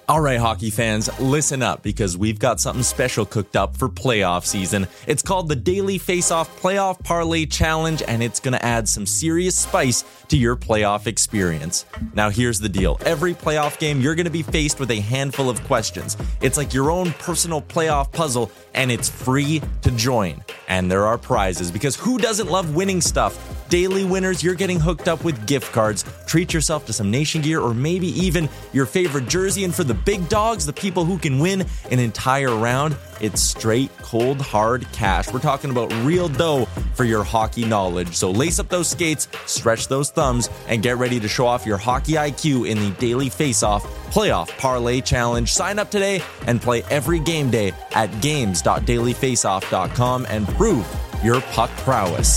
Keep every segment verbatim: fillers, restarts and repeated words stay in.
All right, hockey fans, listen up because we've got something special cooked up for playoff season. It's called the Daily Face-Off Playoff Parlay Challenge, and it's going to add some serious spice to your playoff experience. Now, here's the deal. Every playoff game, you're going to be faced with a handful of questions. It's like your own personal playoff puzzle, and it's free to join. And there are prizes, because who doesn't love winning stuff? Daily winners, you're getting hooked up with gift cards. Treat yourself to some Nation gear or maybe even your favorite jersey. And for the big dogs, the people who can win an entire round, it's straight, cold, hard cash. We're talking about real dough for your hockey knowledge. So lace up those skates, stretch those thumbs, and get ready to show off your hockey I Q in the Daily Face-Off Playoff Parlay Challenge. Sign up today and play every game day at games dot daily face off dot com and prove your puck prowess.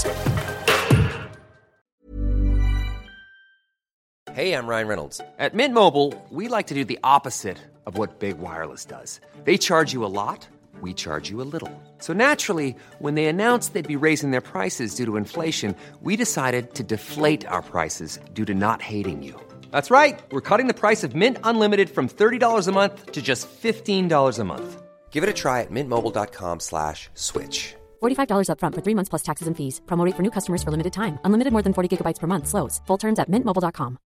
Hey, I'm Ryan Reynolds. At Mint Mobile, we like to do the opposite of what Big Wireless does. They charge you a lot, we charge you a little. So naturally, when they announced they'd be raising their prices due to inflation, we decided to deflate our prices due to not hating you. That's right. We're cutting the price of Mint Unlimited from thirty dollars a month to just fifteen dollars a month. Give it a try at mintmobile.com slash switch. forty-five dollars up front for three months plus taxes and fees. Promo rate for new customers for limited time. Unlimited more than forty gigabytes per month. Slows full terms at mint mobile dot com.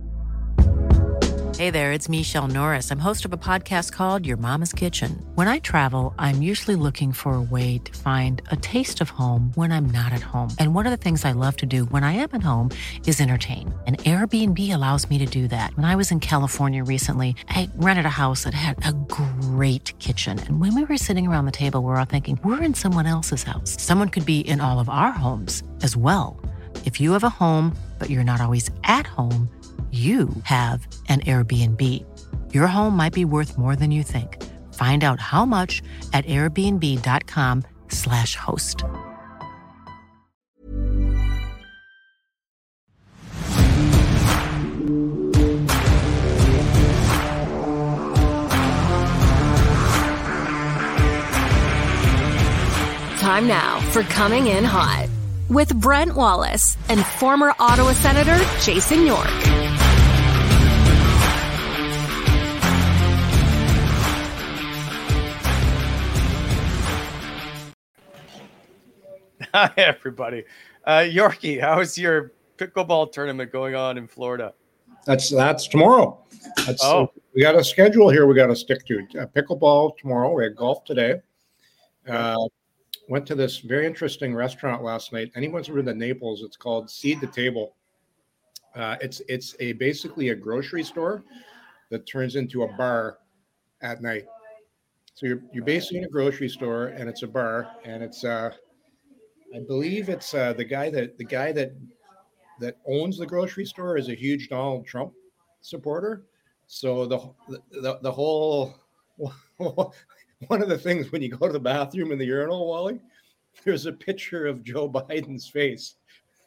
Hey there, it's Michelle Norris. I'm host of a podcast called Your Mama's Kitchen. When I travel, I'm usually looking for a way to find a taste of home when I'm not at home. And one of the things I love to do when I am at home is entertain. And Airbnb allows me to do that. When I was in California recently, I rented a house that had a great kitchen. And when we were sitting around the table, we were all thinking, we're in someone else's house. Someone could be in all of our homes as well. If you have a home, but you're not always at home, you have an Airbnb. Your home might be worth more than you think. Find out how much at airbnb.com slash host. Time now for Coming In Hot with Brent Wallace and former Ottawa Senator Jason York. Hi, everybody. Uh, Yorkie, how is your pickleball tournament going on in Florida? That's that's tomorrow. That's, oh. uh, we got a schedule here we got to stick to. Uh, pickleball tomorrow. We had golf today. Uh, went to this very interesting restaurant last night. Anyone's ever been to Naples? It's called Seed the Table. Uh, it's it's a basically a grocery store that turns into a bar at night. So you're you're basically in a grocery store and it's a bar, and it's uh I believe it's uh, the guy that the guy that that owns the grocery store is a huge Donald Trump supporter. So the the the whole one of the things when you go to the bathroom in the urinal, Wally, there's a picture of Joe Biden's face.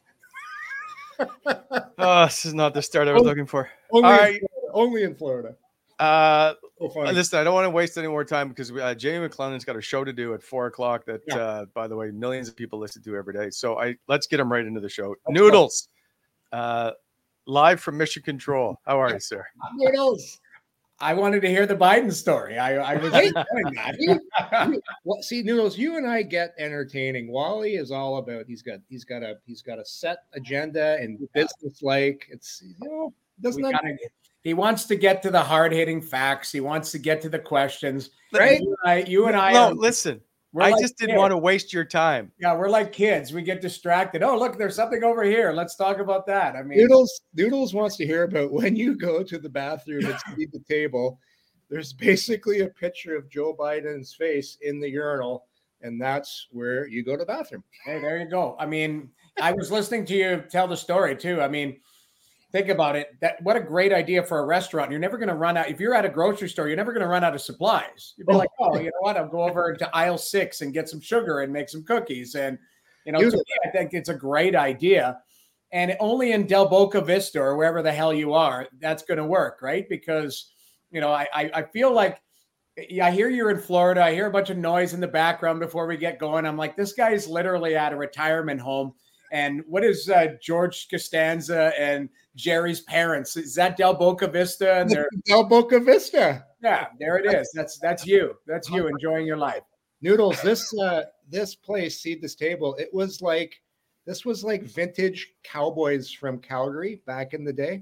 Oh, this is not the start I was only, looking for. Only, All in right. Florida, only in Florida. Uh, So funny. listen, I don't want to waste any more time because we, uh, Jamie McClellan's got a show to do at four o'clock that, Yeah. uh, by the way, millions of people listen to every day. So I let's get him right into the show. Noodles, uh, live from Mission Control. How are you, sir? Noodles. I wanted to hear the Biden story. I, I was Hey. enjoying that. Well, see, Noodles, you and I get entertaining. Wally is all about. He's got. He's got a. He's got a set agenda and business like. It's you know. Doesn't We that, gotta- he wants to get to the hard-hitting facts. He wants to get to the questions. Right? You and I, you and I no, are- listen. we're I like just didn't kids. want to waste your time. Yeah, we're like kids. We get distracted. Oh, look, there's something over here. Let's talk about that. I mean, Noodles Noodles wants to hear about when you go to the bathroom and see the table. There's basically a picture of Joe Biden's face in the urinal, and that's where you go to the bathroom. hey, there you go. I mean, I was listening to you tell the story too. I mean, think about it. That what a great idea for a restaurant. You're never going to run out. If you're at a grocery store, you're never going to run out of supplies. You'd be Oh. like, oh, you know what? I'll go over to aisle six and get some sugar and make some cookies. And you know, to Beautiful. me, I think it's a great idea. And only in Del Boca Vista or wherever the hell you are, that's going to work, right? Because you know, I I, I feel like. Yeah, I hear you're in Florida. I hear a bunch of noise in the background before we get going. I'm like, this guy is literally at a retirement home. And what is uh, George Costanza and Jerry's parents? Is that Del Boca Vista? And they're Del Boca Vista. Yeah, there it is. That's that's you. That's you enjoying your life. Noodles, this uh, this place, Seed This Table, it was like this was like vintage cowboys from Calgary back in the day.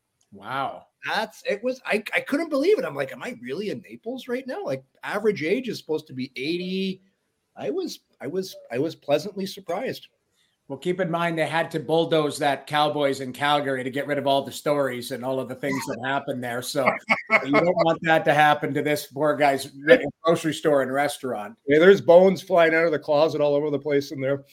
Wow. That's it was I, I couldn't believe it. I'm like, am I really in Naples right now? Like average age is supposed to be eighty. I was I was I was pleasantly surprised. Well, keep in mind they had to bulldoze that Cowboys in Calgary to get rid of all the stories and all of the things that happened there. So you don't want that to happen to this poor guy's grocery store and restaurant. Yeah, there's bones flying out of the closet all over the place in there.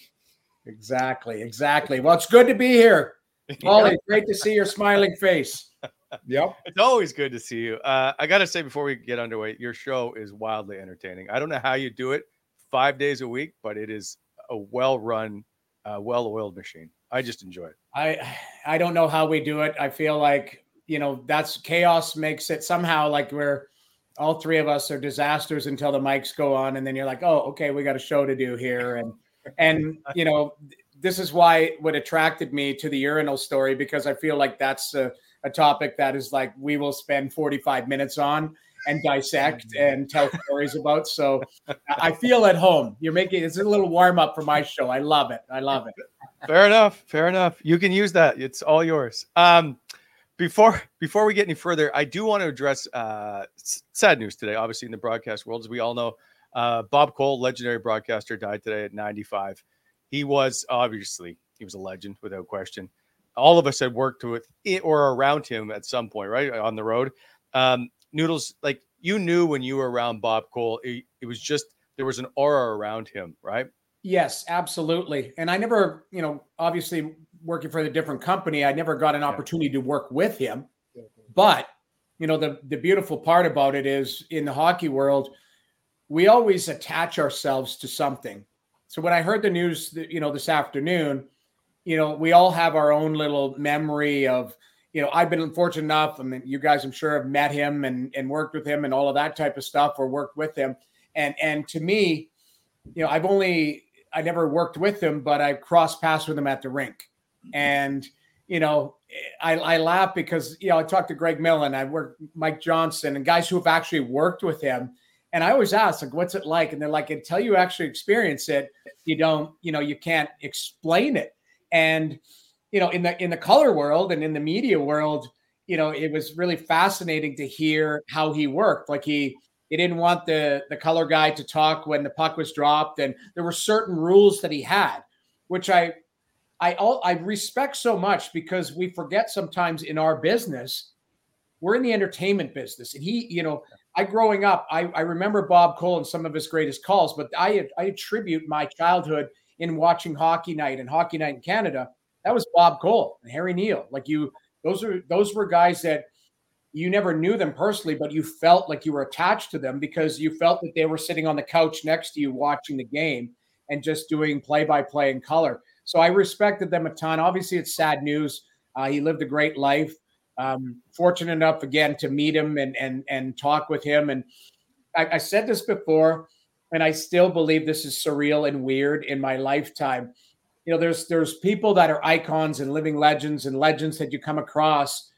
Exactly, exactly. Well, it's good to be here. Ollie, great to see your smiling face. Yep. It's always good to see you. Uh, I got to say, before we get underway, your show is wildly entertaining. I don't know how you do it five days a week, but it is a well-run, uh, well-oiled machine. I just enjoy it. I I don't know how we do it. I feel like, you know, that's chaos makes it somehow like we're all three of us are disasters until the mics go on. And then you're like, oh, okay, we got a show to do here. And, and, you know, this is why what attracted me to the urinal story, because I feel like that's a, a topic that is like, we will spend forty-five minutes on and dissect and tell stories about. So I feel at home. You're making, it's a little warm up for my show. I love it. I love it. Fair enough. Fair enough. You can use that. It's all yours. Um, before, before we get any further, I do want to address uh, sad news today, obviously in the broadcast world. As we all know, uh, Bob Cole, legendary broadcaster, died today at ninety-five. He was obviously, he was a legend without question. All of us had worked with it or around him at some point, right? On the road. Um, Noodles, like you knew when you were around Bob Cole, it, it was just, there was an aura around him, right? Yes, absolutely. And I never, you know, obviously working for a different company, I never got an opportunity to work with him. But, you know, the, the beautiful part about it is in the hockey world, we always attach ourselves to something. So when I heard the news, that, you know, this afternoon, you know, we all have our own little memory of, you know, I've been fortunate enough. I mean, you guys, I'm sure, have met him and, and worked with him and all of that type of stuff, or worked with him. And, and to me, you know, I've only, I never worked with him, but I crossed paths with him at the rink. And, you know, I, I laugh because, you know, I talked to Greg Millen, I worked with Mike Johnson and guys who have actually worked with him. And I always ask, like, what's it like? And they're like, until you actually experience it, you don't, you know, you can't explain it. And, you know, in the, in the color world and in the media world, you know, it was really fascinating to hear how he worked. Like he, he didn't want the, the color guy to talk when the puck was dropped. And there were certain rules that he had, which I, I, I respect so much, because we forget sometimes in our business, we're in the entertainment business. And he, you know, I growing up, I, I remember Bob Cole and some of his greatest calls, but I, I attribute my childhood in watching Hockey Night and Hockey Night in Canada. That was Bob Cole and Harry Neal. Like you, those are, those were guys that you never knew them personally, but you felt like you were attached to them because you felt that they were sitting on the couch next to you watching the game and just doing play-by-play in color. So I respected them a ton. Obviously, it's sad news. Uh, he lived a great life. Um, fortunate enough, again, to meet him and and and talk with him. And I, I said this before, and I still believe this is surreal and weird in my lifetime. You know, there's there's people that are icons and living legends and legends that you come across.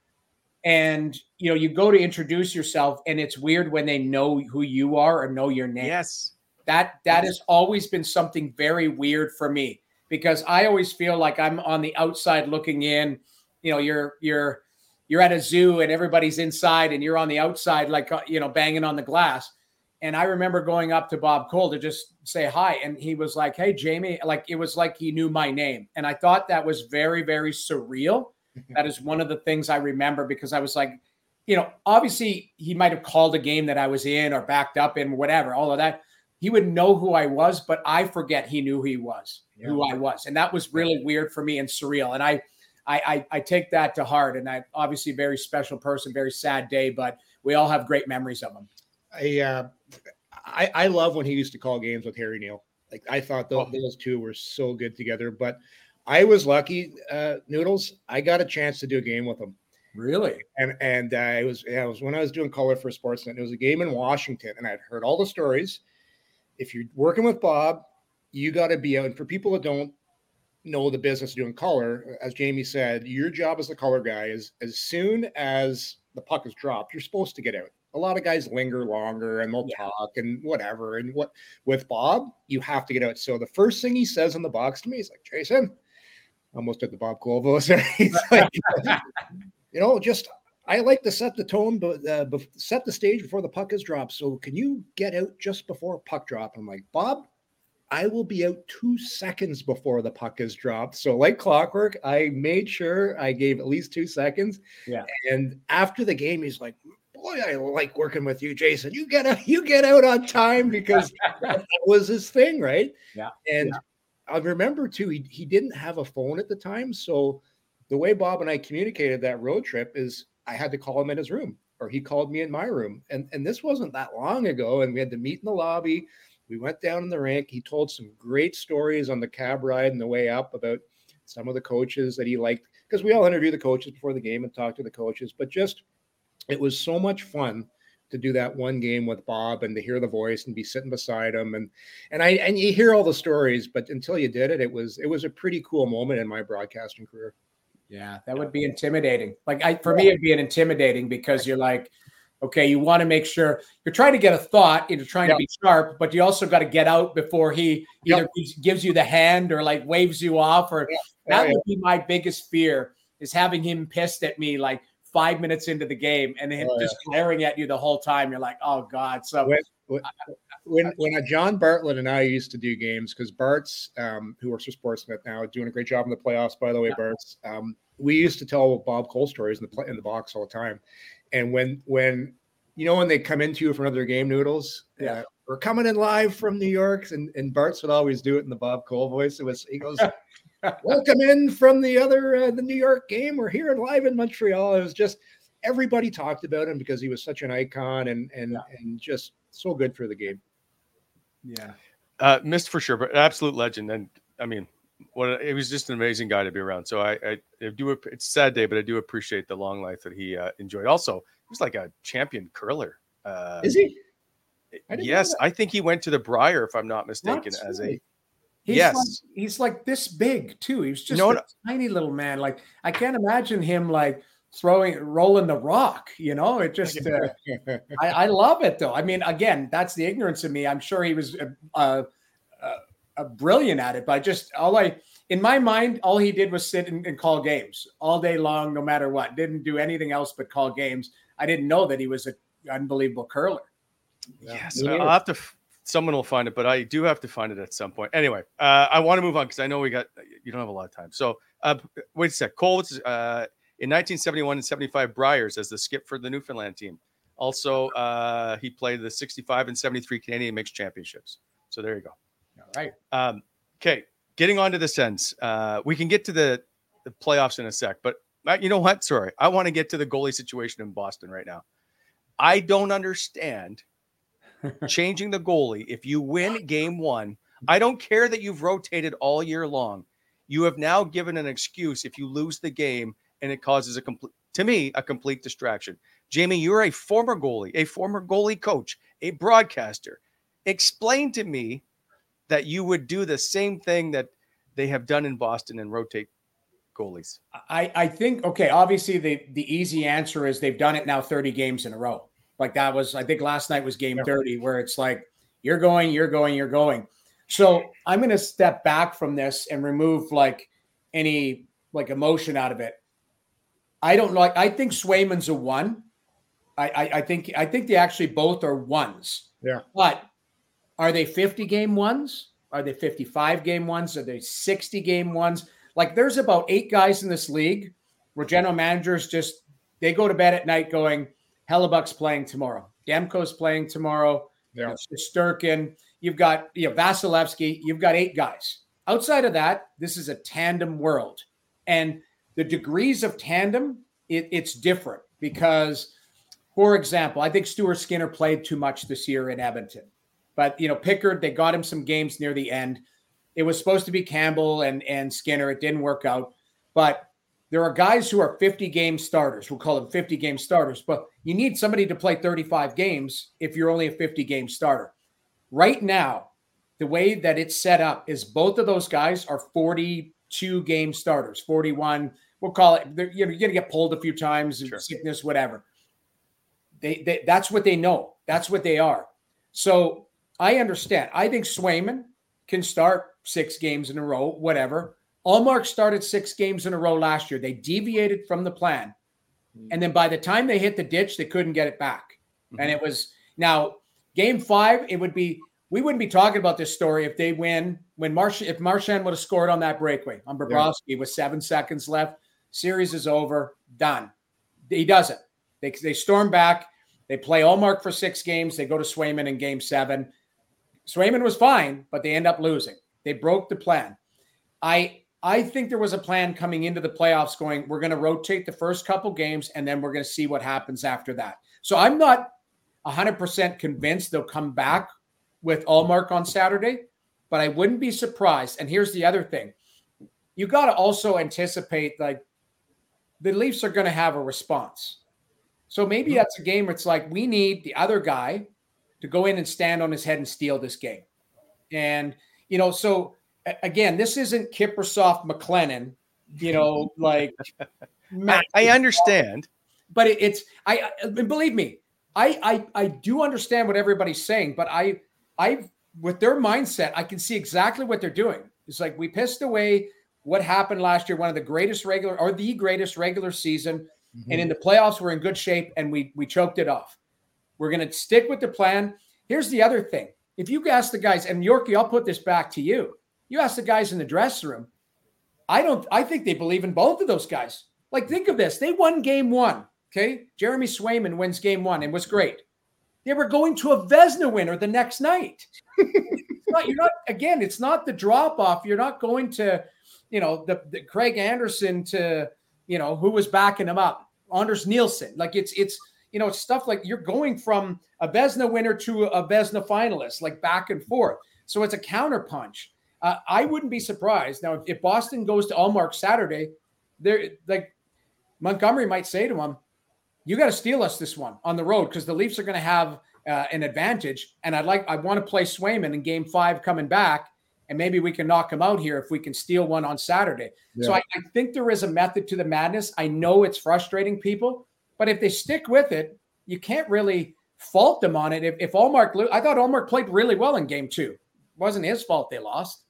And, you know, you go to introduce yourself, and it's weird when they know who you are or know your name. Yes. That that has always been something very weird for me, because I always feel like I'm on the outside looking in. You know, you're you're you're at a zoo and everybody's inside and you're on the outside, like, you know, banging on the glass. And I remember going up to Bob Cole to just say hi. And he was like, hey, Jamie, like, it was like he knew my name. And I thought that was very, very surreal. That is one of the things I remember, because I was like, you know, obviously he might've called a game that I was in or backed up in, whatever, all of that. He would know who I was, but I forget he knew who he was, yeah. who I was. And that was really weird for me and surreal. And I, I, I, I take that to heart. And I obviously very special person, very sad day, but we all have great memories of him. I, uh, I, I love when he used to call games with Harry Neal. Like, I thought those, oh. those two were so good together, but I was lucky, uh, Noodles. I got a chance to do a game with him. Really? And, and uh, it was, yeah, it was when I was doing color for Sportsnet. It was a game in Washington, and I'd heard all the stories. If you're working with Bob, you got to be out. And for people that don't know the business of doing color, as Jamie said, your job as the color guy is as soon as the puck is dropped, you're supposed to get out. a lot of guys linger longer and they'll yeah. talk and whatever. And what with Bob, you have to get out. So the first thing he says in the box to me, he's like, Jason, almost at the Bob Colville. He's like, you know, just I like to set the tone, but uh, be- set the stage before the puck is dropped. So can you get out just before puck drop? I'm like, Bob, I will be out two seconds before the puck is dropped. So like clockwork, I made sure I gave at least two seconds. Yeah. And after the game, he's like, boy, I like working with you, Jason. You get out, you get out on time, because that was his thing, right? Yeah. And yeah. I remember too, he, he didn't have a phone at the time. So the way Bob and I communicated that road trip is I had to call him in his room, or he called me in my room. And, and this wasn't that long ago. And we had to meet in the lobby. We went down in the rink. He told some great stories on the cab ride and the way up about some of the coaches that he liked, because we all interview the coaches before the game and talk to the coaches. But just, it was so much fun to do that one game with Bob and to hear the voice and be sitting beside him. And, and I, and you hear all the stories, but until you did it, it was, it was a pretty cool moment in my broadcasting career. Yeah, that would be intimidating. Like I, for me, it'd be an intimidating, because you're like, okay, you want to make sure you're trying to get a thought, you're trying yep. to be sharp, but you also got to get out before he either yep. gives you the hand or like waves you off. Or yep. that oh, would yeah. be my biggest fear, is having him pissed at me like five minutes into the game and him oh, just yeah. glaring at you the whole time. You're like, oh God. So when when, when, when a John Bartlett and I used to do games, because Bart's um, who works for Sportsnet now, doing a great job in the playoffs, by the way, yeah. Bart's. Um, we used to tell Bob Cole stories in the play, in the box all the time. And when, when, you know, when they come into you for another game, Noodles, yeah, uh, we're coming in live from New York, and, and Bart's would always do it in the Bob Cole voice. It was, he goes, welcome in from the other, uh, the New York game. We're here live in Montreal. It was just, everybody talked about him because he was such an icon and, and, yeah. and just so good for the game. Yeah. Uh, missed for sure, but absolute legend. And I mean, what it was just an amazing guy to be around. So I, I, I do, it's a sad day, but I do appreciate the long life that he uh, enjoyed. Also, he was like a champion curler. Uh, Is he? I yes. I think he went to the Briar, if I'm not mistaken, not as a, he's yes. Like, he's like this big too. He was just no, a no. tiny little man. Like, I can't imagine him like throwing, rolling the rock, you know, it just, uh, I, I love it though. I mean, again, that's the ignorance of me. I'm sure he was, uh, uh, uh, brilliant at it, but I just, all I, in my mind, all he did was sit and, and call games all day long, no matter what. Didn't do anything else but call games. I didn't know that he was an unbelievable curler. Yes, yeah. I'll have to, someone will find it, but I do have to find it at some point. Anyway, uh, I want to move on because I know we got, you don't have a lot of time. So uh, wait a sec. Cole was uh, in nineteen seventy-one and seventy-five Briars as the skip for the Newfoundland team. Also, uh, he played the sixty-five and seventy-three Canadian Mixed Championships. So there you go. All right. Um, okay. Getting on to the Sens. Uh, we can get to the, the playoffs in a sec, but uh, you know what? Sorry. I want to get to the goalie situation in Boston right now. I don't understand changing the goalie. If you win game one, I don't care that you've rotated all year long. You have now given an excuse if you lose the game and it causes a complete, to me, a complete distraction. Jamie, you're a former goalie, a former goalie coach, a broadcaster. Explain to me that you would do the same thing that they have done in Boston and rotate goalies. I, I think, okay, obviously the, the easy answer is they've done it now thirty games in a row. Like that was, I think last night was game thirty, where it's like, you're going, you're going, you're going. So I'm going to step back from this and remove like any like emotion out of it. I don't like, I think Swayman's a one. I, I, I think, I think they actually both are ones. Yeah. But are they fifty game ones? Are they fifty-five game ones? Are they sixty game ones? Like there's about eight guys in this league where general managers just, they go to bed at night going, Hellebuck's playing tomorrow. Demko's playing tomorrow. Yeah. Sturkin. You've got, you know, Vasilevsky. You've got eight guys. Outside of that, this is a tandem world. And the degrees of tandem, it, it's different because, for example, I think Stuart Skinner played too much this year in Edmonton. But, you know, Pickard, they got him some games near the end. It was supposed to be Campbell and, and Skinner. It didn't work out. But there are guys who are fifty-game starters. We'll call them fifty-game starters. But you need somebody to play thirty-five games if you're only a fifty-game starter. Right now, the way that it's set up is both of those guys are forty-two-game starters, forty-one. We'll call it, you know, you're going to get pulled a few times, sure. sickness, whatever. They, they that's what they know. That's what they are. So I understand. I think Swayman can start six games in a row, whatever. Allmark started six games in a row last year. They deviated from the plan. And then by the time they hit the ditch, they couldn't get it back. Mm-hmm. And it was now game five, it would be, we wouldn't be talking about this story if they win when Marsh, if Marchand would have scored on that breakaway on Bobrovsky yeah. with seven seconds left, series is over, done. He doesn't. They, they storm back. They play Allmark for six games. They go to Swayman in game seven. Swayman was fine, but they end up losing. They broke the plan. I I think there was a plan coming into the playoffs going, we're going to rotate the first couple games, and then we're going to see what happens after that. So I'm not one hundred percent convinced they'll come back with Allmark on Saturday, but I wouldn't be surprised. And here's the other thing. You got to also anticipate, like, the Leafs are going to have a response. So maybe mm-hmm. that's a game where it's like, we need the other guy to go in and stand on his head and steal this game. And, you know, so again, this isn't Kiprusoff McLennan, you know, like I, I understand, but it, it's, I, I believe me, I, I, I do understand what everybody's saying, but I, I, with their mindset, I can see exactly what they're doing. It's like, we pissed away what happened last year, one of the greatest regular or the greatest regular season. Mm-hmm. And in the playoffs, we're in good shape and we, we choked it off. We're going to stick with the plan. Here's the other thing. If you ask the guys, and Yorkie, I'll put this back to you. You ask the guys in the dressing room. I don't, I think they believe in both of those guys. Like, think of this. They won game one. Okay. Jeremy Swayman wins game one and was great. They were going to a Vezina winner the next night. It's not, you're not, again, it's not the drop off. You're not going to, you know, the, the Craig Anderson to, you know, who was backing him up, Anders Nielsen. Like it's, it's, you know, stuff like you're going from a Vezina winner to a Vezina finalist, like back and forth. So it's a counterpunch. Uh, I wouldn't be surprised. Now, if, if Boston goes to Allmark Saturday, they're like Montgomery might say to him, you got to steal us this one on the road because the Leafs are going to have uh, an advantage. And I'd like, I want to play Swayman in game five coming back, and maybe we can knock him out here if we can steal one on Saturday. Yeah. So I, I think there is a method to the madness. I know it's frustrating people, but if they stick with it, you can't really fault them on it. If, if Allmark, I thought Allmark played really well in game two. It wasn't his fault they lost.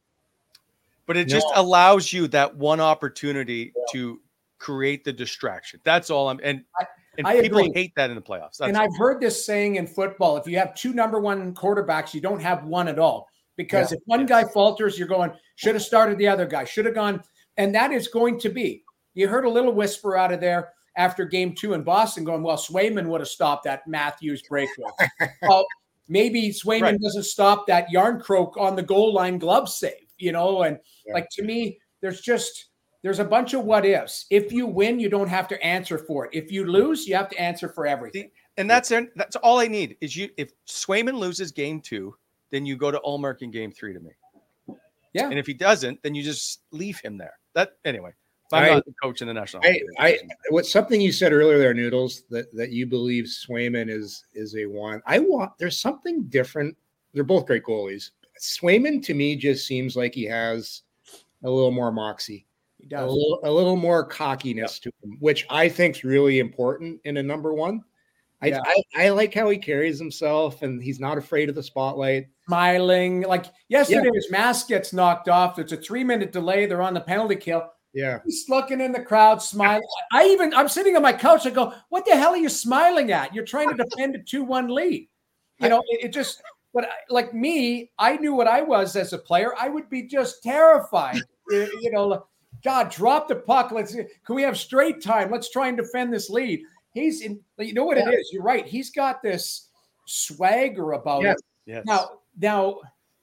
But it just no. allows you that one opportunity yeah. to create the distraction. That's all I'm, and, I, and I people agree. hate that in the playoffs. That's and all. I've heard this saying in football, if you have two number one quarterbacks, you don't have one at all. Because yeah. if one yes. guy falters, you're going, should have started the other guy, should have gone. And that is going to be, you heard a little whisper out of there after game two in Boston going, well, Swayman would have stopped that Matthews breakaway. Well, maybe Swayman right. doesn't stop that Yarncroke on the goal line glove save, you know? And yeah. like, to me, there's just, there's a bunch of what ifs. If you win, you don't have to answer for it. If you lose, you have to answer for everything. And that's, that's all I need is you, if Swayman loses game two, then you go to Allmark in game three to me. Yeah. And if he doesn't, then you just leave him there. That anyway, I'm I, not the coach in the national. I, I, what something you said earlier there, Noodles, that, that you believe Swayman is, is a one. I want, there's something different. They're both great goalies. Swayman to me just seems like he has a little more moxie. He does. A little, a little more cockiness yep. to him, which I think is really important in a number one. I, yeah. I, I like how he carries himself and he's not afraid of the spotlight. Smiling. Like yesterday, yeah. his mask gets knocked off. It's a three minute delay. They're on the penalty kill. Yeah. He's looking in the crowd, smiling. I even, I'm sitting on my couch. I go, what the hell are you smiling at? You're trying to defend a two one lead. You know, it, it just, but like me, I knew what I was as a player. I would be just terrified. You know, God, drop the puck. Let's, can we have straight time? Let's try and defend this lead. He's in, you know what yeah. it is? You're right. He's got this swagger about yes. it. Yes. Now, now,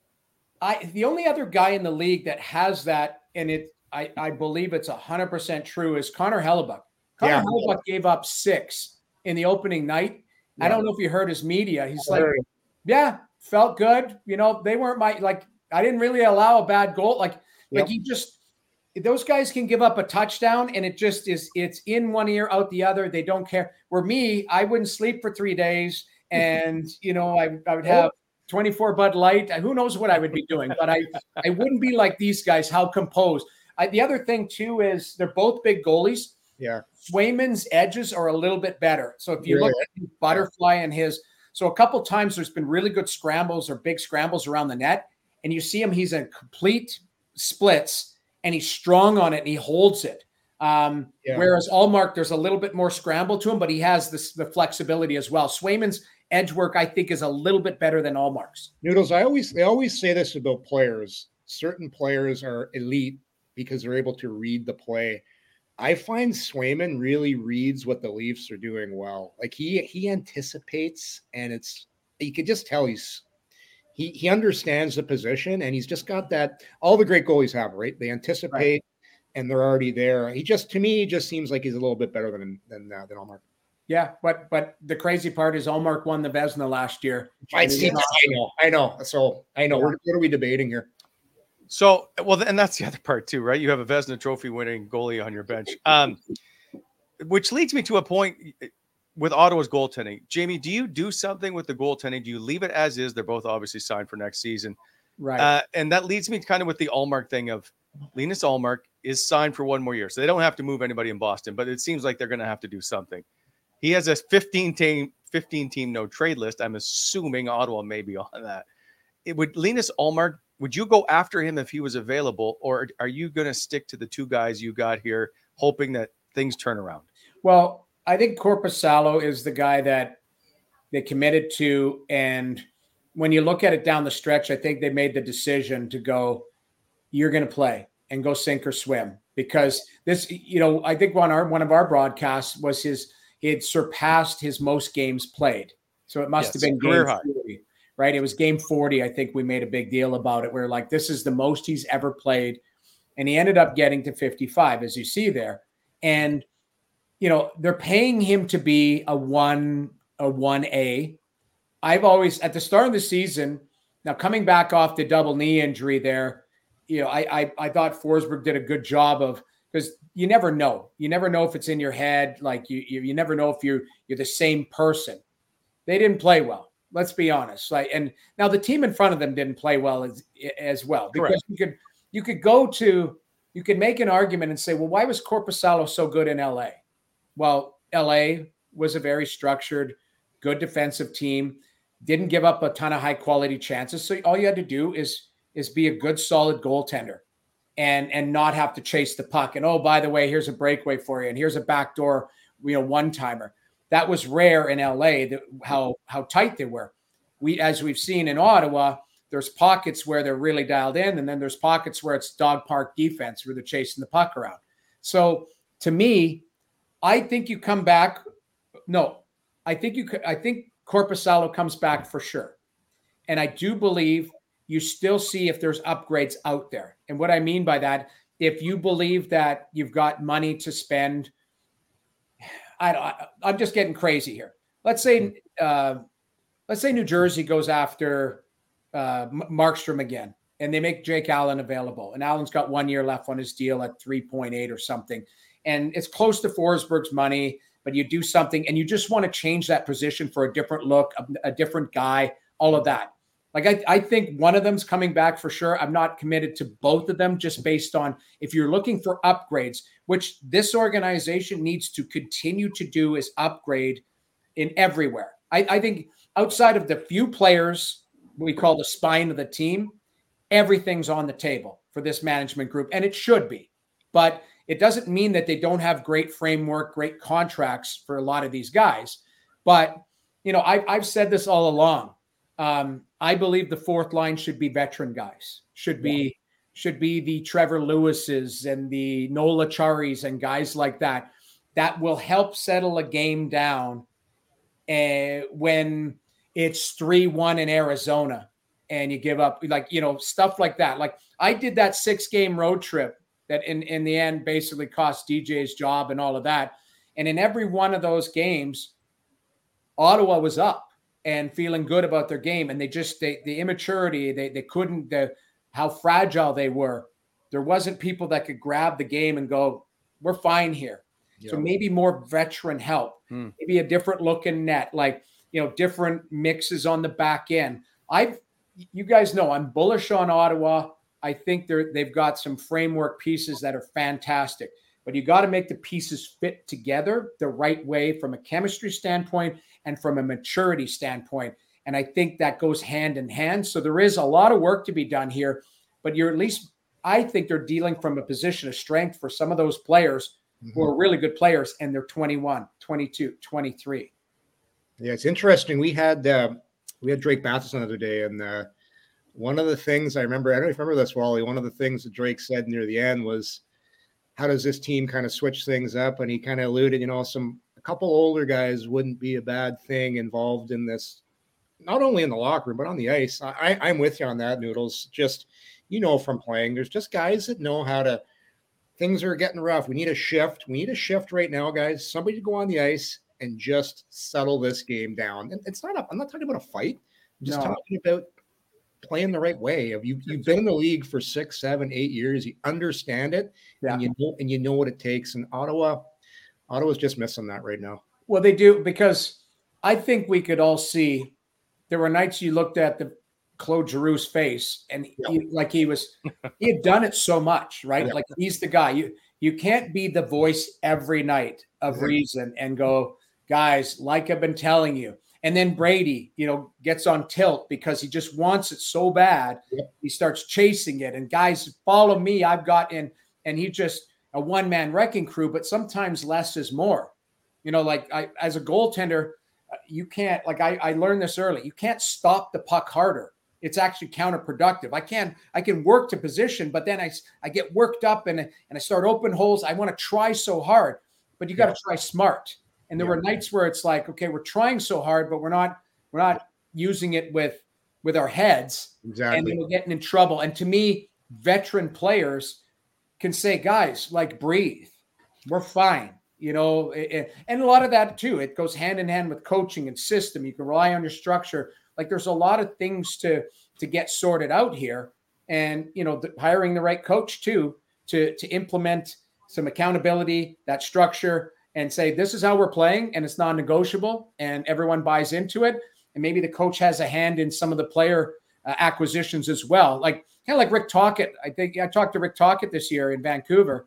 I the only other guy in the league that has that, and it, I, I believe it's a hundred percent true, is Connor Hellebuyck. Connor yeah. Hellebuyck gave up six in the opening night. Yeah. I don't know if you heard his media. He's like, yeah, felt good. You know, they weren't my like. I didn't really allow a bad goal. Like, yep. like he just. Those guys can give up a touchdown and it just is, it's in one ear, out the other. They don't care. Where me, I wouldn't sleep for three days and, you know, I, I would have twenty-four Bud Light. Who knows what I would be doing, but I, I wouldn't be like these guys, how composed. I, the other thing too is they're both big goalies. Yeah. Swayman's edges are a little bit better. So if you Really? look at his butterfly and his, so a couple times there's been really good scrambles or big scrambles around the net, and you see him, he's in complete splits and he's strong on it and he holds it. Um, Yeah. Whereas Allmark, there's a little bit more scramble to him, but he has this, the flexibility as well. Swayman's edge work, I think, is a little bit better than Allmark's. Noodles, I always they always say this about players. Certain players are elite because they're able to read the play. I find Swayman really reads what the Leafs are doing well. Like he he anticipates, and it's you can just tell he's he he understands the position, and he's just got that. All the great goalies have, right? They anticipate, right, and they're already there. He just to me he just seems like he's a little bit better than than uh, than Allmark. Yeah, but but the crazy part is Allmark won the Vezina last year. I, see, I know, I know. So I know. Yeah. What, what are we debating here? So, well, and that's the other part too, right? You have a Vezina Trophy winning goalie on your bench, um, which leads me to a point with Ottawa's goaltending. Jamie, do you do something with the goaltending? Do you leave it as is? They're both obviously signed for next season, right? Uh, and that leads me kind of with the Allmark thing of Linus Allmark is signed for one more year, so they don't have to move anybody in Boston, but it seems like they're going to have to do something. He has a fifteen team, fifteen team no trade list. I'm assuming Ottawa may be on that. It would Linus Allmark. Would you go after him if he was available, or are you going to stick to the two guys you got here, hoping that things turn around? Well, I think Korpisalo is the guy that they committed to, and when you look at it down the stretch, I think they made the decision to go, you're going to play and go sink or swim, because this, you know, I think one our one of our broadcasts was his, he had surpassed his most games played, so it must yes, have been career game high. forty. Right. It was game forty. I think we made a big deal about it. We're like, this is the most he's ever played. And he ended up getting to fifty-five, as you see there. And, you know, they're paying him to be a one, a one A. I've always, at the start of the season, now coming back off the double knee injury there, you know, I, I, I thought Forsberg did a good job of, because you never know. You never know if it's in your head. Like you, you, you never know if you're, you're the same person. They didn't play well. Let's be honest. Like, and now the team in front of them didn't play well as, as well, because Correct. you could, you could go to, you could make an argument and say, well, why was Korpisalo so good in L A? Well, L A was a very structured, good defensive team, didn't give up a ton of high quality chances. So all you had to do is, is be a good, solid goaltender and, and not have to chase the puck. And, oh, by the way, here's a breakaway for you. And here's a backdoor, you know, one timer. That was rare in L A, that how how tight they were. We, as we've seen in Ottawa, there's pockets where they're really dialed in, and then there's pockets where it's dog park defense, where they're chasing the puck around. So to me, I think you come back. No, I think you could. I think Korpisalo comes back for sure, and I do believe you still see if there's upgrades out there. And what I mean by that, if you believe that you've got money to spend. I don't, I'm just getting crazy here. Let's say, uh, let's say New Jersey goes after uh, Markstrom again, and they make Jake Allen available. And Allen's got one year left on his deal at three point eight or something. And it's close to Forsberg's money, but you do something and you just want to change that position for a different look, a, a different guy, all of that. Like, I, I think one of them's coming back for sure. I'm not committed to both of them, just based on if you're looking for upgrades, which this organization needs to continue to do, is upgrade in everywhere. I, I think outside of the few players we call the spine of the team, everything's on the table for this management group, and it should be. But it doesn't mean that they don't have great framework, great contracts for a lot of these guys. But, you know, I, I've said this all along. Um, I believe the fourth line should be veteran guys, should be, yeah. should be the Trevor Lewis's and the Nola Charis and guys like that, that will help settle a game down uh, when it's three one in Arizona and you give up, like, you know, stuff like that. Like, I did that six game road trip that in, in the end basically cost D J's job and all of that. And in every one of those games, Ottawa was up and feeling good about their game. And they just, they, the immaturity, they they couldn't, the, how fragile they were. There wasn't people that could grab the game and go, we're fine here. Yeah. So maybe more veteran help, hmm. maybe a different looking net, like, you know, different mixes on the back end. I've, you guys know I'm bullish on Ottawa. I think they're, they've got some framework pieces that are fantastic. but you got to make the pieces fit together the right way from a chemistry standpoint and from a maturity standpoint. And I think that goes hand in hand. So there is a lot of work to be done here, but you're at least, I think they're dealing from a position of strength for some of those players mm-hmm. who are really good players, and they're twenty-one, twenty-two, twenty-three. Yeah, it's interesting. We had uh, we had Drake Matheson the other day, and uh, one of the things I remember, I don't know if you remember this, Wally, one of the things that Drake said near the end was, how does this team kind of switch things up? And he kind of alluded, you know, some a couple older guys wouldn't be a bad thing involved in this, not only in the locker room, but on the ice. I, I'm with you on that, Noodles. Just, you know, from playing, there's just guys that know how to, things are getting rough. We need a shift. We need a shift right now, guys. Somebody to go on the ice and just settle this game down. And it's not, a, I'm not talking about a fight. I'm just no. talking about playing the right way. You, you've been in the league for six, seven, eight years. You understand it, yeah. and you know, and you know what it takes. And Ottawa, Ottawa's just missing that right now. Well, they do, because I think we could all see there were nights you looked at the Claude Giroux's face, and he, yeah. like he was, he had done it so much, right? Yeah. Like he's the guy. You you can't be the voice every night of yeah. reason and go, guys, like I've been telling you. And then Brady, you know, gets on tilt because he just wants it so bad. Yeah. He starts chasing it, and guys, follow me. I've got in, and he just a one man wrecking crew. But sometimes less is more. You know, like I as a goaltender, you can't. Like I, I learned this early. You can't stop the puck harder. It's actually counterproductive. I can I can work to position, but then I, I get worked up and, and I start open holes. I want to try so hard, but you got to yeah. try smart. And there yeah. were nights where it's like, okay, we're trying so hard, but we're not we're not using it with with our heads. Exactly. And then we're getting in trouble. And to me, veteran players can say, guys, like breathe. We're fine. You know, it, and a lot of that too, it goes hand in hand with coaching and system. You can rely on your structure. Like there's a lot of things to to get sorted out here, and you know, the, hiring the right coach too to to implement some accountability, that structure, and say this is how we're playing, and it's non-negotiable, and everyone buys into it. And maybe the coach has a hand in some of the player uh, acquisitions as well, like kind of like Rick Tocchet. I think I talked to Rick Tocchet this year in Vancouver,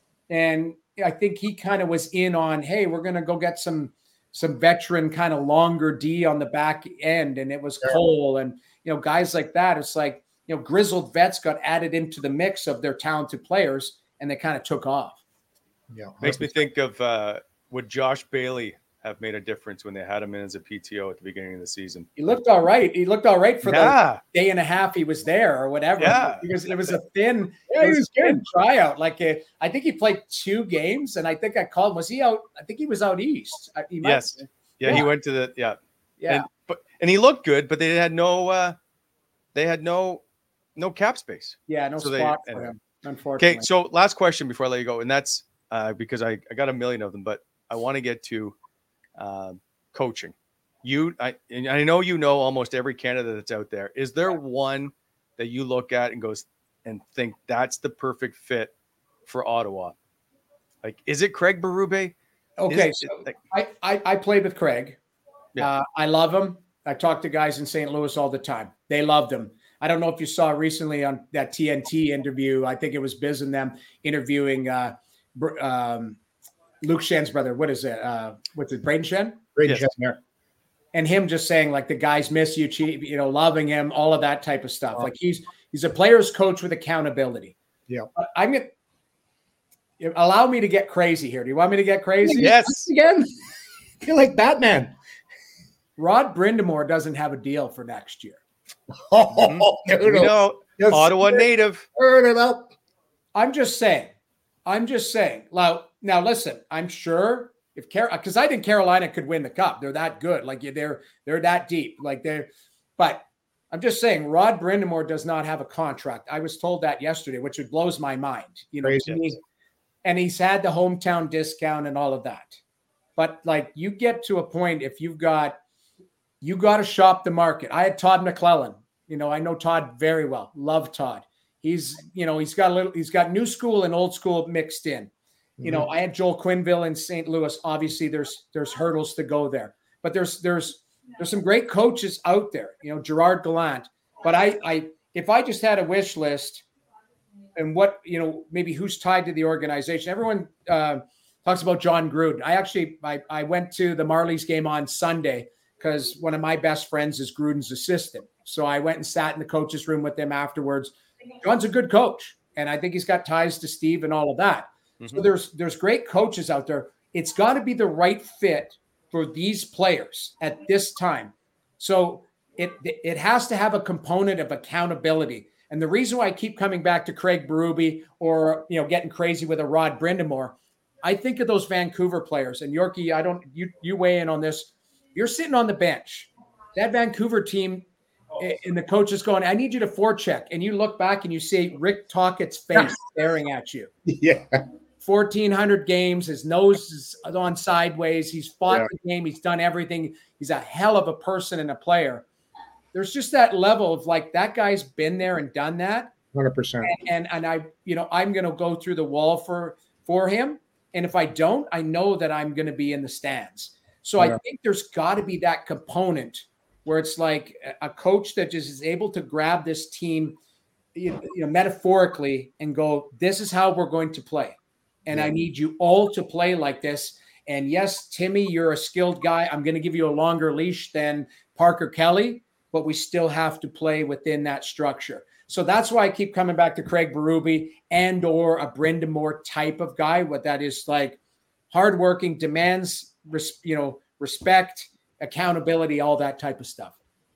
and I think he kind of was in on, hey, we're going to go get some. some veteran kind of longer D on the back end. And it was yeah. Cole and, you know, guys like that. It's like, you know, grizzled vets got added into the mix of their talented players, and they kind of took off. Yeah. Makes me think of, uh, would Josh Bailey have made a difference when they had him in as a P T O at the beginning of the season? He looked all right. He looked all right for yeah. the day and a half he was there or whatever. Yeah. Because it was a thin, yeah, he was thin tryout. Like a, I think he played two games, and I think I called him. Was he out? I think he was out east. He yes. Yeah, yeah, he went to the yeah. Yeah. And, but and he looked good, but they had no uh they had no no cap space. Yeah, no so spot they, for anyway. him, unfortunately. Okay, so last question before I let you go, and that's uh because I, I got a million of them, but I want to get to uh, coaching. You, I, and I know you know almost every candidate that's out there. Is there one that you look at and goes and think that's the perfect fit for Ottawa? Like, is it Craig Berube? Okay, it, so like, I, I I played with Craig. Yeah. Uh, I love him. I talk to guys in Saint Louis all the time. They loved him. I don't know if you saw recently on that T N T interview. I think it was Biz and them interviewing uh, um, Luke Schen's brother. What is it? Uh, what's it? Braden Shen? Braden yes. Shen, yeah. And him just saying like the guys miss you, chief, you know, loving him, all of that type of stuff. Like he's he's a player's coach with accountability. Yeah, I'm gonna allow me to get crazy here. Do you want me to get crazy? Yes. Again, you're like Batman. Rod Brindamore doesn't have a deal for next year. Oh, mm-hmm. You know, yes, Ottawa native. Turn it up. I'm just saying. I'm just saying. Now, now listen. I'm sure if Car- because I think Carolina could win the cup. They're that good. Like they're they're that deep. Like they're. But I'm just saying, Rod Brindamore does not have a contract. I was told that yesterday, which would blows my mind. You know, to me, and he's had the hometown discount and all of that. But like, you get to a point if you've got. You got to shop the market. I had Todd McClellan. You know, I know Todd very well. Love Todd. He's, you know, he's got a little, he's got new school and old school mixed in. Mm-hmm. You know, I had Joel Quenneville in Saint Louis. Obviously, there's there's hurdles to go there, but there's there's there's some great coaches out there. You know, Gerard Gallant. But I I if I just had a wish list, and what, you know, maybe who's tied to the organization. Everyone uh, talks about John Gruden. I actually, I, I went to the Marlies game on Sunday because one of my best friends is Gruden's assistant. So I went and sat in the coach's room with him afterwards. John's a good coach, and I think he's got ties to Steve and all of that. Mm-hmm. So there's there's great coaches out there. It's got to be the right fit for these players at this time. So it it has to have a component of accountability. And the reason why I keep coming back to Craig Berube or, you know, getting crazy with a Rod Brindamore, I think of those Vancouver players. And Yorkie, I don't you you weigh in on this. You're sitting on the bench. That Vancouver team, and the coach is going, I need you to forecheck. And you look back and you see Rick Tockett's face staring at you. Yeah. fourteen hundred games. His nose is on sideways. He's fought yeah. the game. He's done everything. He's a hell of a person and a player. There's just that level of like, that guy's been there and done that. one hundred percent. And, and, and I, you know, I'm going to go through the wall for, for him. And if I don't, I know that I'm going to be in the stands. So yeah. I think there's got to be that component where it's like a coach that just is able to grab this team, you know, metaphorically and go, this is how we're going to play. And yeah. I need you all to play like this. And yes, Timmy, you're a skilled guy. I'm going to give you a longer leash than Parker Kelly, but we still have to play within that structure. So that's why I keep coming back to Craig Berube and or a Brindamore type of guy. What that is like hardworking, demands, res, you know, respect, accountability, all that type of stuff.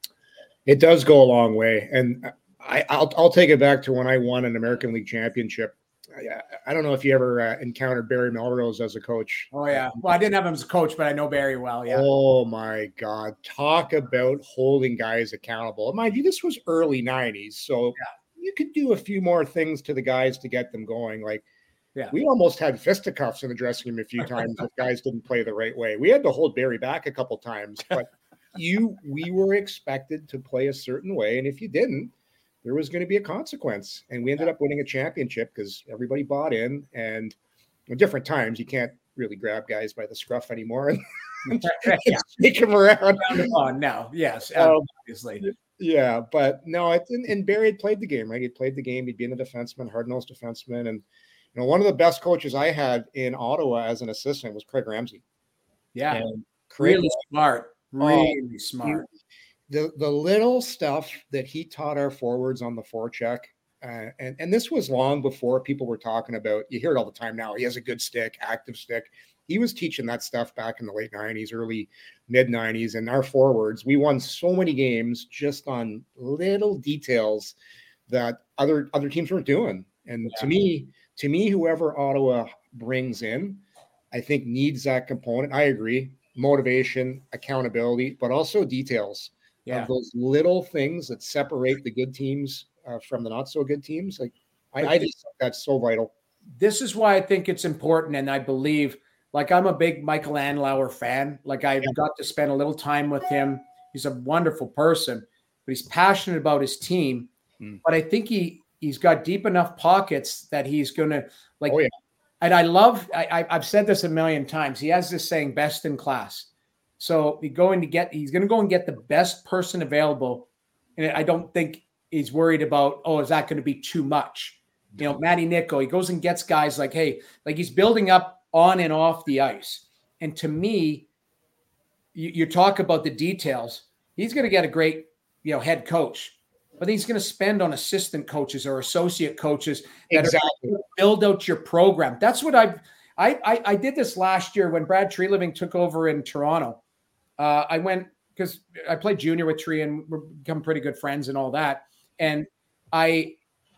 It does go a long way. And I, I'll, I'll take it back to when I won an American League championship. I, I don't know if you ever uh, encountered Barry Melrose as a coach. Oh, yeah. Well, I didn't have him as a coach, but I know Barry well. Yeah. Oh, my God. Talk about holding guys accountable. Mind you, this was early nineties. So yeah. you could do a few more things to the guys to get them going. Like, yeah. we almost had fisticuffs in the dressing room a few times if guys didn't play the right way. We had to hold Barry back a couple times, but you, we were expected to play a certain way. And if you didn't, there was going to be a consequence. And we ended up winning a championship because everybody bought in. And at different times, you can't really grab guys by the scruff anymore and, and yeah. take them around. Oh, no. Yes, um, obviously. Yeah, but no, it, and, and Barry had played the game, right? He played the game. He'd been a defenseman, hard-nosed defenseman. And, you know, one of the best coaches I had in Ottawa as an assistant was Craig Ramsey. Yeah, and Craig, really smart, really oh, smart. He, the the little stuff that he taught our forwards on the forecheck, uh, and and this was long before people were talking about. You hear it all the time now. He has a good stick, active stick. He was teaching that stuff back in the late nineties, early mid nineties, and our forwards. We won so many games just on little details that other other teams weren't doing. And yeah. to me. To me, whoever Ottawa brings in, I think needs that component. I agree. Motivation, accountability, but also details yeah. of those little things that separate the good teams uh, from the not so good teams. Like I, I just think that's so vital. This is why I think it's important. And I believe, like, I'm a big Michael Andlauer fan. Like I yeah. got to spend a little time with him. He's a wonderful person, but he's passionate about his team. Hmm. But I think he, He's got deep enough pockets that he's going to like, oh, yeah. and I love, I, I've said this a million times. He has this saying best in class. So he's going to get, he's going to go and get the best person available. And I don't think he's worried about, oh, is that going to be too much? You know, Matty Nico, he goes and gets guys like, hey, like he's building up on and off the ice. And to me, you, you talk about the details. He's going to get a great, you know, head coach. But he's going to spend on assistant coaches or associate coaches that exactly. are going to build out your program. That's what I've, I, I, I did this last year when Brad Treliving took over in Toronto. Uh, I went because I played junior with Tree and we're become pretty good friends and all that. And I,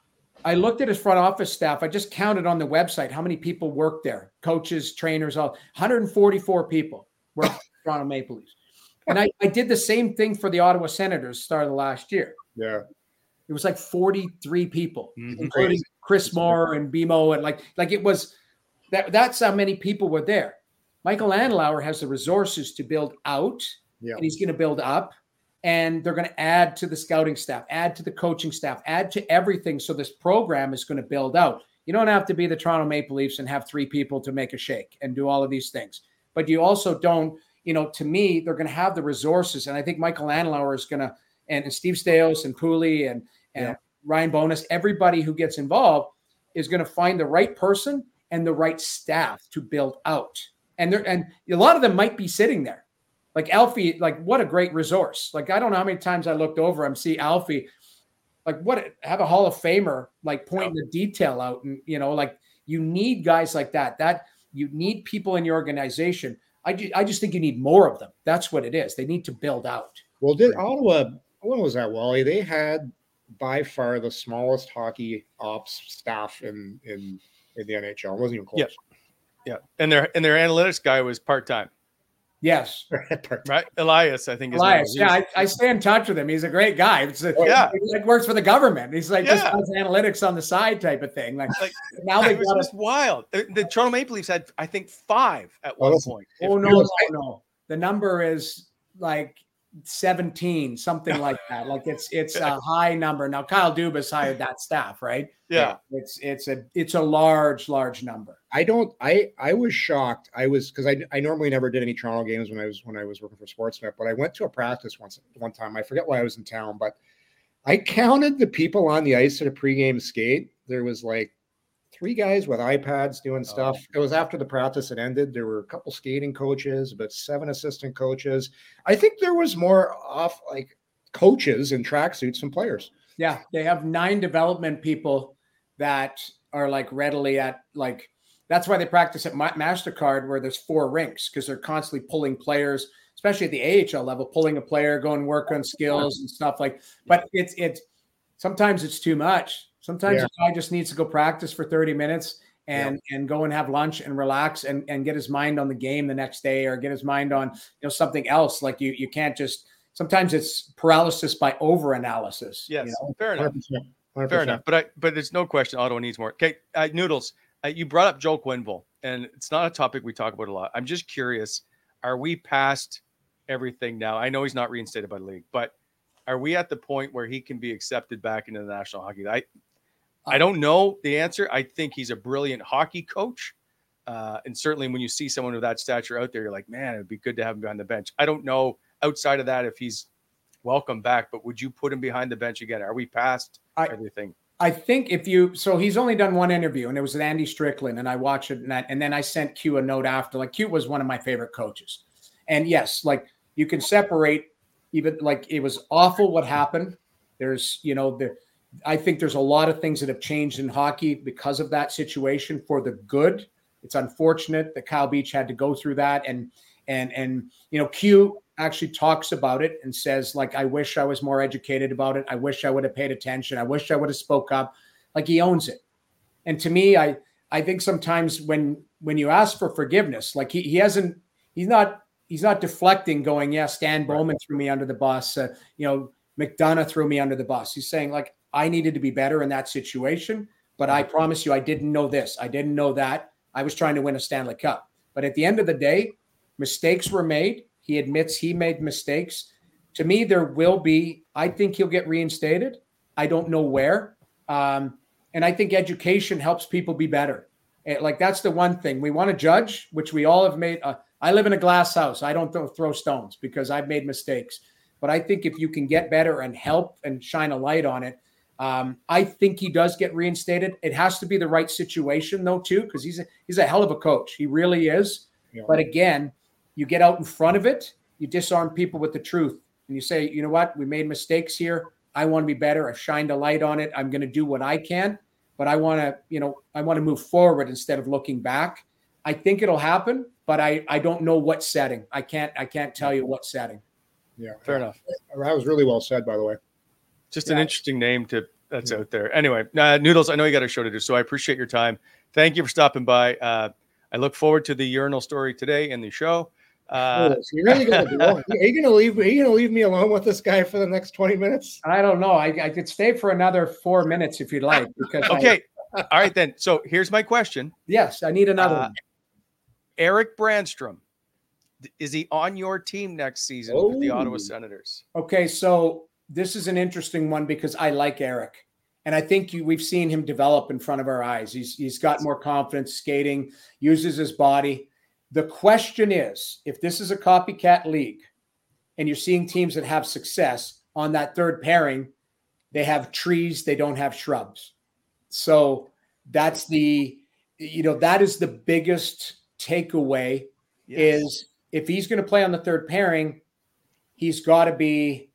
I looked at his front office staff. I just counted on the website how many people work there, coaches, trainers, all one hundred forty-four people work for Toronto Maple Leafs. And I, I did the same thing for the Ottawa Senators start of the last year. Yeah. It was like forty-three people, mm-hmm. including Chris Moore and B M O. And like, like it was that that's how many people were there. Michael Andlauer has the resources to build out yeah. and he's going to build up and they're going to add to the scouting staff, add to the coaching staff, add to everything. So this program is going to build out. You don't have to be the Toronto Maple Leafs and have three people to make a shake and do all of these things. But you also don't, you know, to me, they're going to have the resources. And I think Michael Andlauer is going to, and Steve Staios and Pooley and, and yeah. Ryan Bonus, everybody who gets involved, is going to find the right person and the right staff to build out. And there, and a lot of them might be sitting there. Like Alfie, like what a great resource. Like, I don't know how many times I looked over him, see Alfie, like what, have a Hall of Famer, like pointing the detail out. And, you know, like you need guys like that, that you need people in your organization. I, ju- I just think you need more of them. That's what it is. They need to build out. Well, did Ottawa, when was that, Wally? They had by far the smallest hockey ops staff in, in, in the N H L. It wasn't even close. Yeah. yeah. And their, and their analytics guy was part-time. Yes. Right. Elias, I think. Is Elias. Yeah. I, I stay in touch with him. He's a great guy. It's a, yeah. He like works for the government. He's like, yeah. just does analytics on the side type of thing. Like, like now they was got just wild. The, the Toronto Maple Leafs had, I think, five at oh, one point. Oh, no, no, no. The number is like seventeen, something like that. Like it's, it's a high number. Now, Kyle Dubas hired that staff, right? Yeah. It's, it's a, it's a large, large number. I don't, I, I was shocked. I was, cause I, I normally never did any Toronto games when I was, when I was working for Sportsnet, but I went to a practice once, one time. I forget why I was in town, but I counted the people on the ice at a pregame skate. There was like three guys with iPads doing stuff. Oh. It was after the practice had ended. There were a couple skating coaches, about seven assistant coaches. I think there was more off like coaches in tracksuits than players. Yeah. They have nine development people that are like readily at like, that's why they practice at MasterCard where there's four rinks, because they're constantly pulling players, especially at the A H L level, pulling a player, going work on skills and stuff like, but it's, it's, sometimes it's too much. Sometimes yeah. a guy just needs to go practice for thirty minutes and, yeah. and go and have lunch and relax and, and get his mind on the game the next day, or get his mind on, you know, something else. Like you, you can't just, sometimes it's paralysis by over analysis. Yes. You know? Fair enough. one hundred percent. one hundred percent. Fair enough. But I, but there's no question Ottawa needs more. Okay. Uh, Noodles, uh, you brought up Joel Quenneville, and it's not a topic we talk about a lot. I'm just curious, are we past everything now? I know he's not reinstated by the league, but are we at the point where he can be accepted back into the National Hockey League? I, I don't know the answer. I think he's a brilliant hockey coach. Uh, and certainly when you see someone of that stature out there, you're like, man, it'd be good to have him behind the bench. I don't know outside of that if he's welcome back, but would you put him behind the bench again? Are we past I, everything? I think if you, so he's only done one interview, and it was with Andy Strickland, and I watched it, and, that, and then I sent Q a note after. Like, Q was one of my favorite coaches. And yes, like you can separate, even like it was awful what happened. There's, you know, the, I think there's a lot of things that have changed in hockey because of that situation for the good. It's unfortunate that Kyle Beach had to go through that. And, and, and, you know, Q actually talks about it and says, like, I wish I was more educated about it. I wish I would have paid attention. I wish I would have spoke up. Like, he owns it. And to me, I, I think sometimes when, when you ask for forgiveness, like he, he hasn't, he's not, he's not deflecting going, yeah, Stan Bowman threw me under the bus. Uh, you know, McDonough threw me under the bus. He's saying, like, I needed to be better in that situation, but I promise you, I didn't know this. I didn't know that. I was trying to win a Stanley Cup. But at the end of the day, mistakes were made. He admits he made mistakes. To me, there will be, I think he'll get reinstated. I don't know where. Um, and I think education helps people be better. And like, that's the one thing. We want to judge, which we all have made. Uh, I live in a glass house. I don't th- throw stones because I've made mistakes. But I think if you can get better and help and shine a light on it, Um, I think he does get reinstated. It has to be the right situation, though, too, because he's a, he's a hell of a coach. He really is. Yeah. But again, you get out in front of it, you disarm people with the truth, and you say, you know what, we made mistakes here. I want to be better. I've shined a light on it. I'm going to do what I can, but I want to, you know, I want to move forward instead of looking back. I think it'll happen, but I, I don't know what setting. I can't, I can't tell you what setting. Yeah, fair enough. That was really well said, by the way. Just Yeah. an interesting name to that's out there. Anyway, uh, Noodles, I know you got a show to do, so I appreciate your time. Thank you for stopping by. Uh, I look forward to the urinal story today in the show. Uh, Oh, so you're really gonna do, are you gonna leave? Are you gonna leave me alone with this guy for the next twenty minutes? I don't know. I, I could stay for another four minutes if you'd like. Because I- okay, all right then. So here's my question. yes, I need another Uh, one. Eric Brandstrom, is he on your team next season with the Oh. Ottawa Senators? Okay, so this is an interesting one because I like Eric, and I think you, we've seen him develop in front of our eyes. He's he's got more confidence skating, uses his body. The question is, if this is a copycat league, and you're seeing teams that have success on that third pairing, they have trees, they don't have shrubs. So that's the, you know, that is the biggest takeaway yes. is if he's going to play on the third pairing, he's got to be,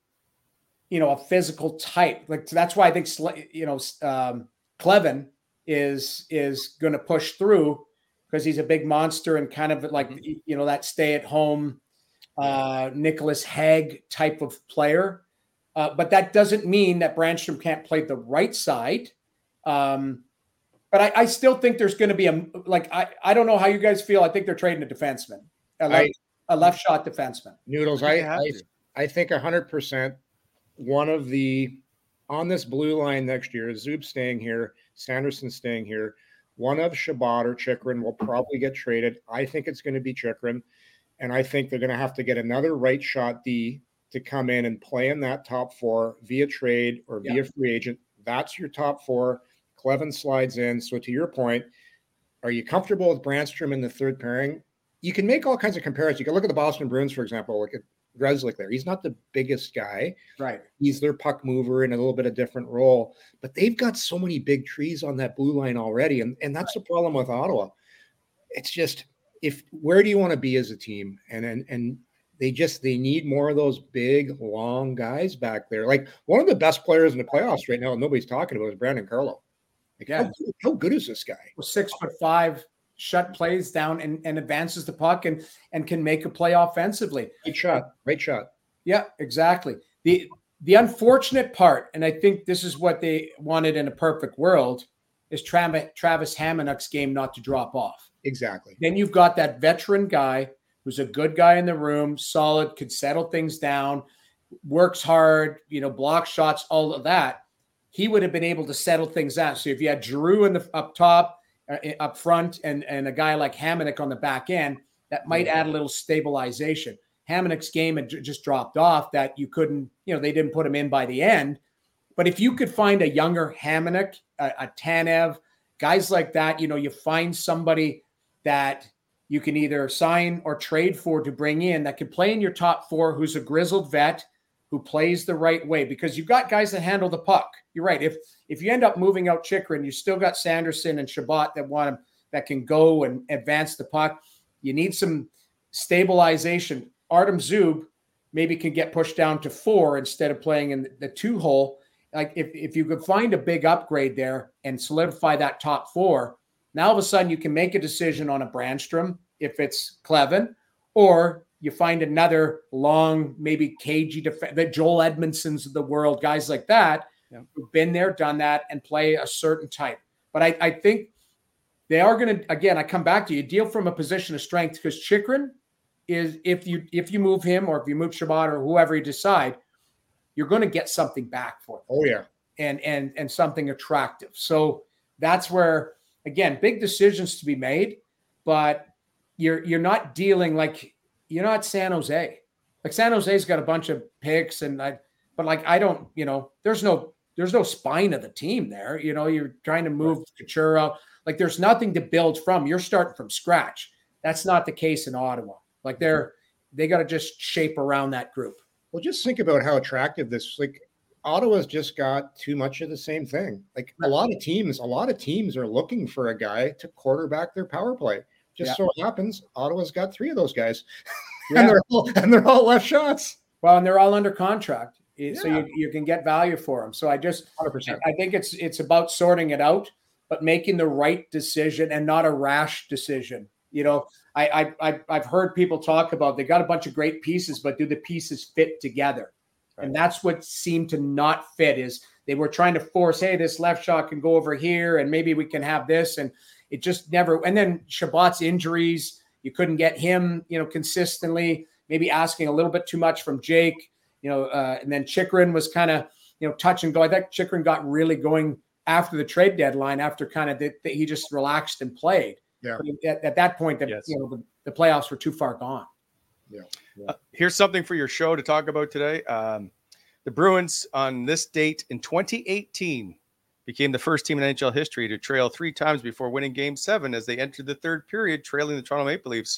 you know, a physical type. Like, that's why I think, you know, um, Cleven is, is going to push through because he's a big monster and kind of like, mm-hmm. you know, that stay at home, uh, Nicholas Hague type of player. Uh, but that doesn't mean that Brannstrom can't play the right side. Um, but I, I still think there's going to be a, like, I, I don't know how you guys feel. I think they're trading a defenseman, a left, I, a left shot defenseman. Noodles. I, I, I think a hundred percent one of the, on this blue line next year, Zub staying here, Sanderson staying here. One of Chabot or Chychrun will probably get traded. I think it's going to be Chychrun. And I think they're going to have to get another right shot D to come in and play in that top four via trade or via yeah. free agent. That's your top four. Cleven slides in. So to your point, are you comfortable with Brannstrom in the third pairing? You can make all kinds of comparisons. You can look at the Boston Bruins, for example. Look at Grzelcyk there. He's not the biggest guy. Right. He's their puck mover in a little bit of different role. But they've got so many big trees on that blue line already. And, and that's right. the problem with Ottawa. It's just, if where do you want to be as a team? And and and they just they need more of those big, long guys back there. Like one of the best players in the playoffs right now, and nobody's talking about, is Brandon Carlo. Like, yeah. how, how good is this guy? Well, six foot five, shut plays down and, and advances the puck and and can make a play offensively. Great shot, great shot. Yeah, exactly. The the unfortunate part, and I think this is what they wanted in a perfect world, is Travis Travis Hamonock's game not to drop off. Exactly. Then you've got that veteran guy who's a good guy in the room, solid, could settle things down, works hard, you know, block shots, all of that. He would have been able to settle things out. So if you had Giroux in the up top, uh, up front, and, and a guy like Hamonock on the back end, that might yeah. add a little stabilization. Hamonock's game had j- just dropped off that you couldn't, you know, they didn't put him in by the end. But if you could find a younger Hamonock, a, a Tanev, guys like that, you know, you find somebody that you can either sign or trade for to bring in that can play in your top four, who's a grizzled vet, who plays the right way, because you've got guys that handle the puck. You're right. If if you end up moving out Chychrun, you still got Sanderson and Chabot that want him, that can go and advance the puck. You need some stabilization. Artem Zub maybe can get pushed down to four instead of playing in the two hole. Like if, if you could find a big upgrade there and solidify that top four, now all of a sudden you can make a decision on a Brannstrom if it's Cleven, or you find another long, maybe cagey defense, the Joel Edmondsons of the world, guys like that, yeah. who've been there, done that, and play a certain type. But I, I think they are going to, again, I come back to you, deal from a position of strength, because Chychrun is, if you if you move him or if you move Chabot or whoever you decide, you're going to get something back for them. Oh, yeah. And, and, and something attractive. So that's where, again, big decisions to be made, but you're you're not dealing like you're not San Jose. Like San Jose's got a bunch of picks, and I, but like I don't, you know, there's no there's no spine of the team there. You know, you're trying to move Couture out. Like there's nothing to build from. You're starting from scratch. That's not the case in Ottawa. Like they're they got to just shape around that group. Well, just think about how attractive this like. Ottawa's just got too much of the same thing. Like a lot of teams, a lot of teams are looking for a guy to quarterback their power play. Just yeah. so happens Ottawa's got three of those guys, yeah. and they're all, and they're all left shots. Well, and they're all under contract, yeah. so you, you can get value for them. So I just, one hundred percent. I think it's it's about sorting it out, but making the right decision and not a rash decision. You know, I I I've heard people talk about they got a bunch of great pieces, but do the pieces fit together? And that's what seemed to not fit, is they were trying to force, hey, this left shot can go over here and maybe we can have this. And it just never, and then Chabot's injuries, you couldn't get him, you know, consistently, maybe asking a little bit too much from Jake, you know, uh, and then Chychrun was kind of, you know, touch and go. I think Chychrun got really going after the trade deadline, after kind of the, the, he just relaxed and played. Yeah. But at, at that point, the, yes. you know, the, the playoffs were too far gone. Yeah. yeah. Uh, here's something for your show to talk about today. Um, the Bruins on this date in twenty eighteen became the first team in N H L history to trail three times before winning game seven as they entered the third period, trailing the Toronto Maple Leafs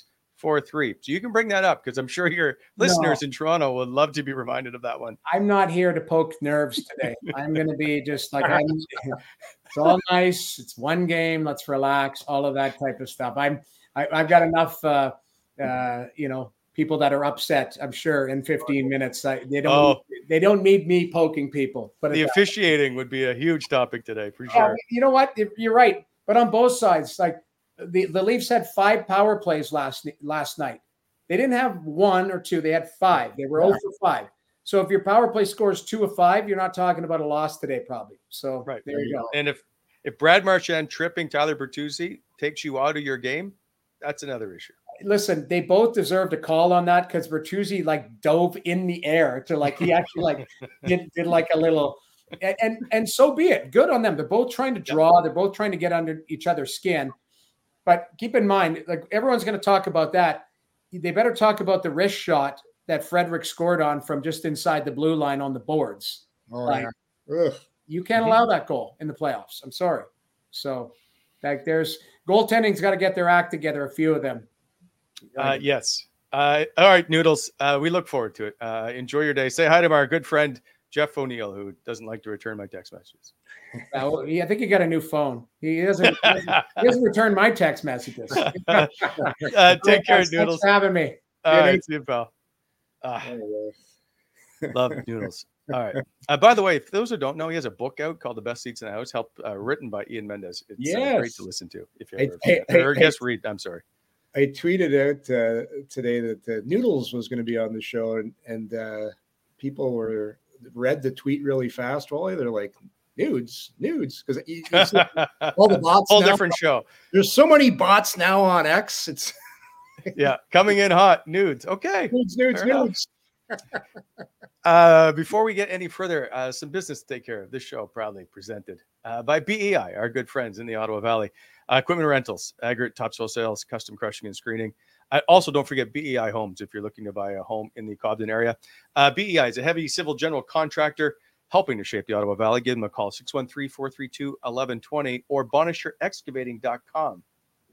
four three. So you can bring that up because I'm sure your listeners no. in Toronto would love to be reminded of that one. I'm not here to poke nerves today. I'm going to be just like, I'm, it's all nice. It's one game. Let's relax. All of that type of stuff. I'm, I, I've got enough, uh, uh, you know, people that are upset, I'm sure, in fifteen minutes. I, they don't. Oh. Need, they don't need me poking people. But the officiating would be a huge topic today for yeah, sure. You know what? You're right. But on both sides, like the, the Leafs had five power plays last last night. They didn't have one or two. They had five. They were yeah. zero for five. So if your power play scores two of five, you're not talking about a loss today, probably. So right there you go. And if if Brad Marchand tripping Tyler Bertuzzi takes you out of your game, that's another issue. Listen, they both deserved a call on that because Bertuzzi like dove in the air to like he actually like did, did like a little and, and and so be it. Good on them. They're both trying to draw. They're both trying to get under each other's skin. But keep in mind, like everyone's going to talk about that. They better talk about the wrist shot that Frederic scored on from just inside the blue line on the boards. Oh, like, yeah. You can't allow that goal in the playoffs. I'm sorry. So like there's goaltending's got to get their act together. A few of them. Uh, yes. Uh, all right, Noodles. Uh, we look forward to it. Uh, enjoy your day. Say hi to our good friend, Jeff O'Neill, who doesn't like to return my text messages. Uh, well, yeah, I think he got a new phone. He doesn't, he doesn't, he doesn't return my text messages. uh, take care, Thanks, Noodles. Thanks for having me. All right, see you, pal. Uh, love Noodles. All right. Uh, by the way, for those who don't know, he has a book out called The Best Seats in the House, helped, uh, written by Ian Mendes. It's yes. uh, great to listen to. If you ever, hey, hey, or hey, guess read, I'm sorry. I tweeted out uh, today that uh, Noodles was going to be on the show, and and uh, people were read the tweet really fast. Well, they're like nudes, nudes, because all the bots. Whole now, different show. There's so many bots now on X. It's yeah, coming in hot nudes. Okay, nudes, nudes, nudes. uh, before we get any further, uh, some business to take care of. This show proudly presented uh, by B E I, our good friends in the Ottawa Valley. Uh, equipment rentals, aggregate topsoil sales, custom crushing and screening. Uh, also, don't forget B E I Homes if you're looking to buy a home in the Cobden area. Uh, B E I is a heavy civil general contractor helping to shape the Ottawa Valley. Give them a call, six one three, four three two, one one two zero or bonisher excavating dot com.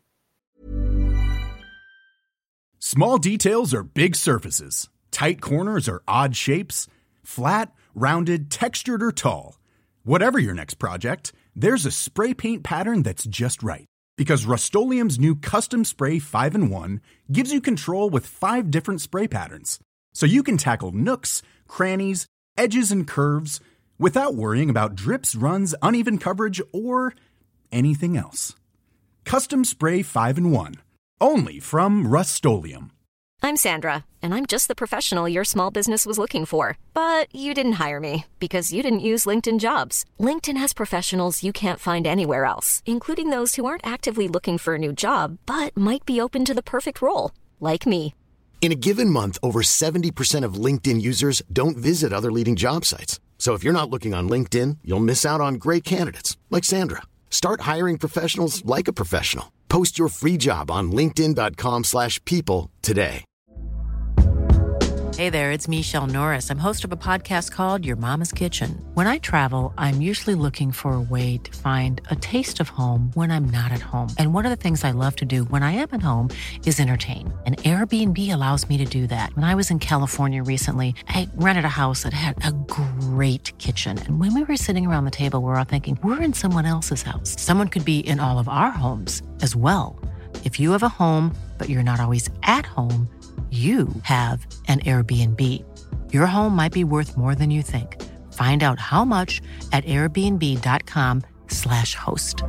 Small details are big surfaces. Tight corners are odd shapes. Flat, rounded, textured, or tall. Whatever your next project, there's a spray paint pattern that's just right. Because Rust-Oleum's new Custom Spray five in one gives you control with five different spray patterns. So you can tackle nooks, crannies, edges, and curves without worrying about drips, runs, uneven coverage, or anything else. Custom Spray five in one. Only from Rust-Oleum. I'm Sandra, and I'm just the professional your small business was looking for. But you didn't hire me because you didn't use LinkedIn Jobs. LinkedIn has professionals you can't find anywhere else, including those who aren't actively looking for a new job, but might be open to the perfect role, like me. In a given month, over seventy percent of LinkedIn users don't visit other leading job sites. So if you're not looking on LinkedIn, you'll miss out on great candidates, like Sandra. Start hiring professionals like a professional. Post your free job on linkedin dot com slash people today. Hey there, it's Michelle Norris. I'm host of a podcast called Your Mama's Kitchen. When I travel, I'm usually looking for a way to find a taste of home when I'm not at home. And one of the things I love to do when I am at home is entertain. And Airbnb allows me to do that. When I was in California recently, I rented a house that had a great kitchen. And when we were sitting around the table, we were all thinking, we're in someone else's house. Someone could be in all of our homes as well. If you have a home, but you're not always at home, you have an Airbnb. Your home might be worth more than you think. Find out how much at airbnb dot com slash host.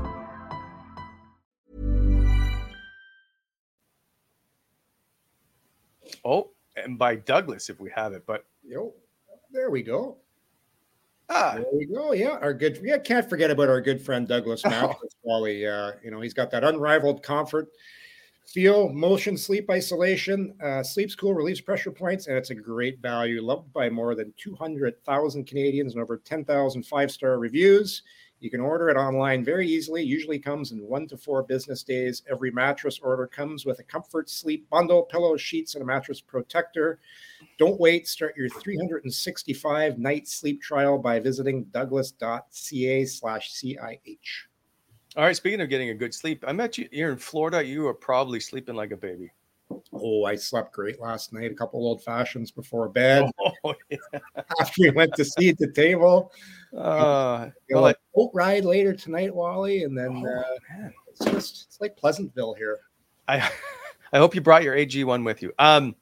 Oh, and by Douglas, if we have it, but Yo, there we go. Ah, there we go. Yeah, our good. Yeah, can't forget about our good friend Douglas Mattress. Wally, uh, you know, he's got that unrivaled comfort, feel, motion, sleep isolation, uh, sleeps cool, relieves pressure points, and it's a great value. Loved by more than two hundred thousand Canadians and over ten thousand five-star reviews. You can order it online very easily. Usually comes in one to four business days. Every mattress order comes with a comfort sleep bundle, pillows, sheets, and a mattress protector. Don't wait. Start your three hundred sixty-five night sleep trial by visiting douglas.ca slash CIH. All right. Speaking of getting a good sleep, I met you here in Florida. You were probably sleeping like a baby. Oh, I slept great last night. A couple old fashions before bed. Oh, yeah. After we went to seat the table. Uh, You know, well, a boat ride later tonight, Wally, and then oh, uh, man. it's just it's like Pleasantville here. I I hope you brought your A G one with you. Um,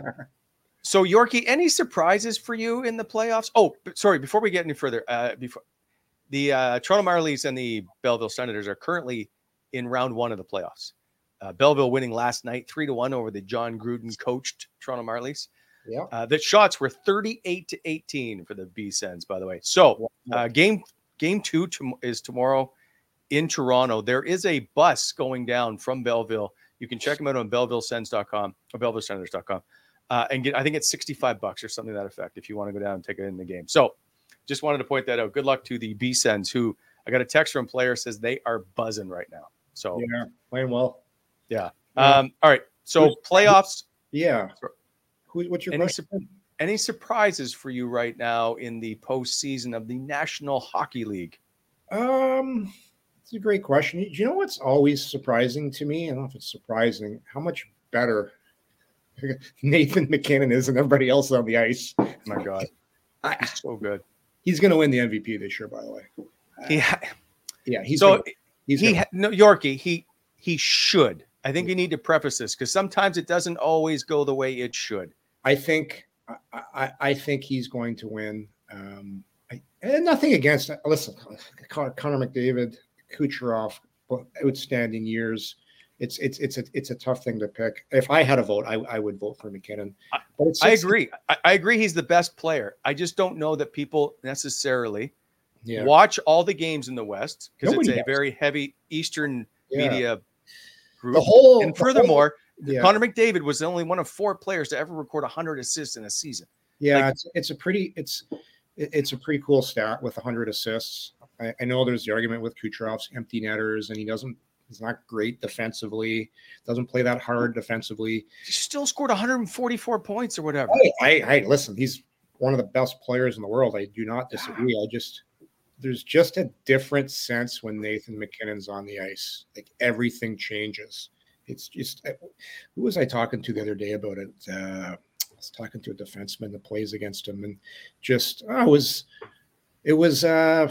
so Yorkie, any surprises for you in the playoffs? Oh, b- sorry. Before we get any further, uh, before the uh, Toronto Marlies and the Belleville Senators are currently in round one of the playoffs. Uh, Belleville winning last night three to one over the John Gruden coached Toronto Marlies. Yeah. Uh, the shots were thirty-eight to eighteen for the B-Sens, by the way. So uh, game game two to, is tomorrow in Toronto. There is a bus going down from Belleville. You can check them out on belleville sens dot com or belleville senators dot com uh, and get, I think it's sixty-five bucks or something to that effect if you want to go down and take it in the game. So just wanted to point that out. Good luck to the B-Sens, who I got a text from a player says they are buzzing right now. So Yeah, playing well. yeah. Um, all right. So playoffs. Yeah. Who, what's your Any, question? su- any surprises for you right now in the postseason of the National Hockey League? Um, it's a great question. You know what's always surprising to me? I don't know if it's surprising how much better Nathan MacKinnon is than everybody else on the ice. Oh my God, he's so good. He's going to win the M V P this year, by the way. Yeah, yeah. He's so gonna, he's he gonna, ha- no Yorkie. He he should. I think you need to preface this because sometimes it doesn't always go the way it should. I think I, I, I think he's going to win. Um, I, and nothing against it. Listen, Connor McDavid, Kucherov, outstanding years. It's it's it's a it's a tough thing to pick. If I had a vote, I, I would vote for MacKinnon. But it's I just, agree. I, I agree. He's the best player. I just don't know that people necessarily yeah. watch all the games in the West because it's Nobody a does. very heavy Eastern Yeah. media group. The whole and the furthermore, whole, yeah. Connor McDavid was only one of four players to ever record one hundred assists in a season. Yeah, Like- it's it's a pretty it's it- it's a pretty cool stat with one hundred assists. I, I know there's the argument with Kucherov's empty netters, and he doesn't. He's not great defensively. Doesn't play that hard defensively. He still scored one hundred forty-four points or whatever. I, I, I listen. He's one of the best players in the world. I do not disagree. I just there's just a different sense when Nathan MacKinnon's on the ice. Like everything changes. It's just who was I talking to the other day about it? Uh, I was talking to a defenseman that plays against him, and just I was, it was. Uh,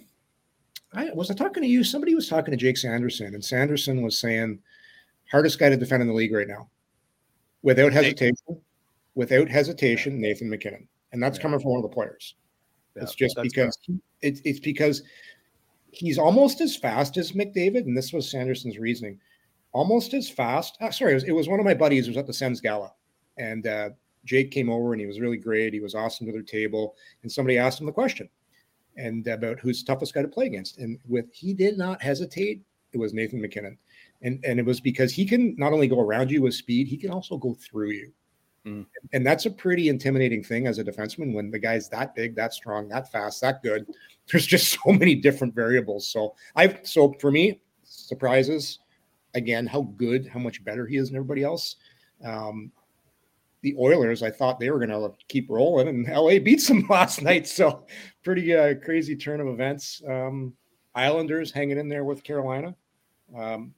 I was I talking to you? Somebody was talking to Jake Sanderson, and Sanderson was saying, hardest guy to defend in the league right now, without hesitation, without hesitation, Nathan MacKinnon, and that's Yeah. coming from one of the players. Yeah, it's just that's because it, it's because he's almost as fast as McDavid, and this was Sanderson's reasoning. Almost as fast. Uh, sorry, it was, it was one of my buddies who was at the Sens Gala, and uh, Jake came over, and he was really great. He was awesome to their table, and somebody asked him the question, and about who's the toughest guy to play against. And with he did not hesitate. It was Nathan MacKinnon, and and it was because he can not only go around you with speed, he can also go through you, Mm. and that's a pretty intimidating thing as a defenseman when the guy's that big, that strong, that fast, that good. There's just so many different variables. So I've so for me, surprises. Again, how good, how much better he is than everybody else. Um, the Oilers, I thought they were going to keep rolling, and L A beats them last night. So pretty uh, crazy turn of events. Um, Islanders hanging in there with Carolina. Um,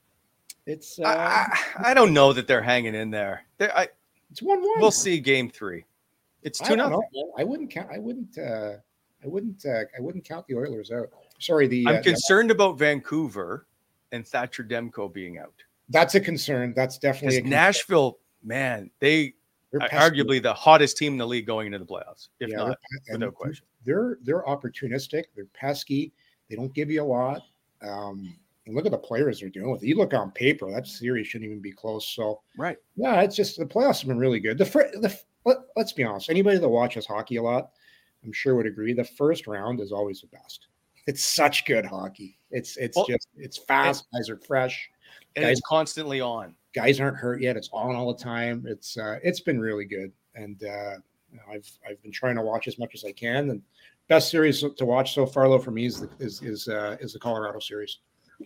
it's uh, I, I, I don't know that they're hanging in there. They're, I, it's one one. we'll see game three. It's I two don't nothing. know. I wouldn't count. I wouldn't. Uh, I wouldn't. Uh, I wouldn't count the Oilers out. Sorry, the. I'm uh, concerned about Vancouver and Thatcher Demko being out. That's a concern. That's definitely a Because concern. Nashville, man, they They're are pesky. arguably the hottest team in the league going into the playoffs, if Yeah, not they're- and without question. They're they're opportunistic. They're pesky. They don't give you a lot. Um, and look at the players they're doing with. You look on paper, that series shouldn't even be close. So Right. yeah, it's just the playoffs have been really good. The, fir- the let, let's be honest. Anybody that watches hockey a lot, I'm sure would agree. The first round is always the best. It's such good hockey. It's it's Well, just it's fast. Guys are fresh. And Guys- it's constantly on. Guys aren't hurt yet. It's on all the time. It's uh, it's been really good, and uh, you know, I've I've been trying to watch as much as I can. And best series to watch so far, though, for me is the, is is uh, is the Colorado series.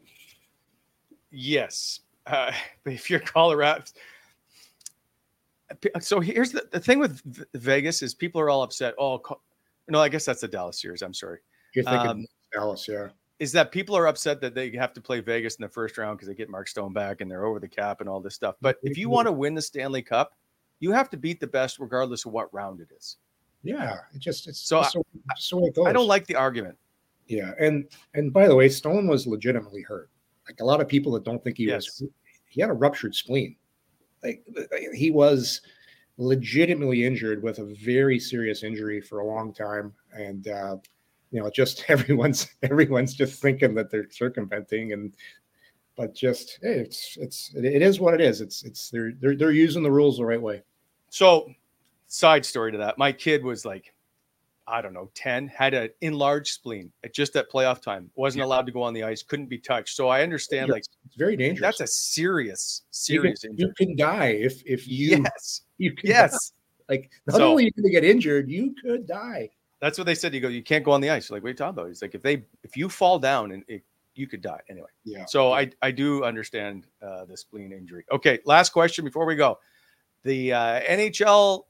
Yes. Uh, but if you're Colorado. So here's the, the thing with V- Vegas is people are all upset. Oh, Co- no, I guess that's the Dallas series. I'm sorry. You're thinking Um, Dallas, yeah. is that people are upset that they have to play Vegas in the first round because they get Mark Stone back and they're over the cap and all this stuff. But if you want to win the Stanley Cup, you have to beat the best regardless of what round it is. Yeah, it just it's so, just so, so it goes. I don't like the argument. Yeah, and and by the way, Stone was legitimately hurt. Like a lot of people that don't think he yes. was, he had a ruptured spleen. Like he was legitimately injured with a very serious injury for a long time, and uh, you know, just everyone's everyone's just thinking that they're circumventing, and but just hey, it's it's it is what it is. It's it's they're they're they're using the rules the right way. So, side story to that, my kid was like, I don't know, ten, had an enlarged spleen at just at playoff time, wasn't yeah. allowed to go on the ice, couldn't be touched. So I understand, like it's very dangerous. That's a serious, serious you can, injury. You can die if if you yes, you can yes. Die. Like not so, only are you going to get injured, you could die. That's what they said. You go, you can't go on the ice. You're like, what are you talking about? He's like, if they if you fall down and it, you could die anyway. Yeah. So I I do understand uh, the spleen injury. Okay, last question before we go. The uh, N H L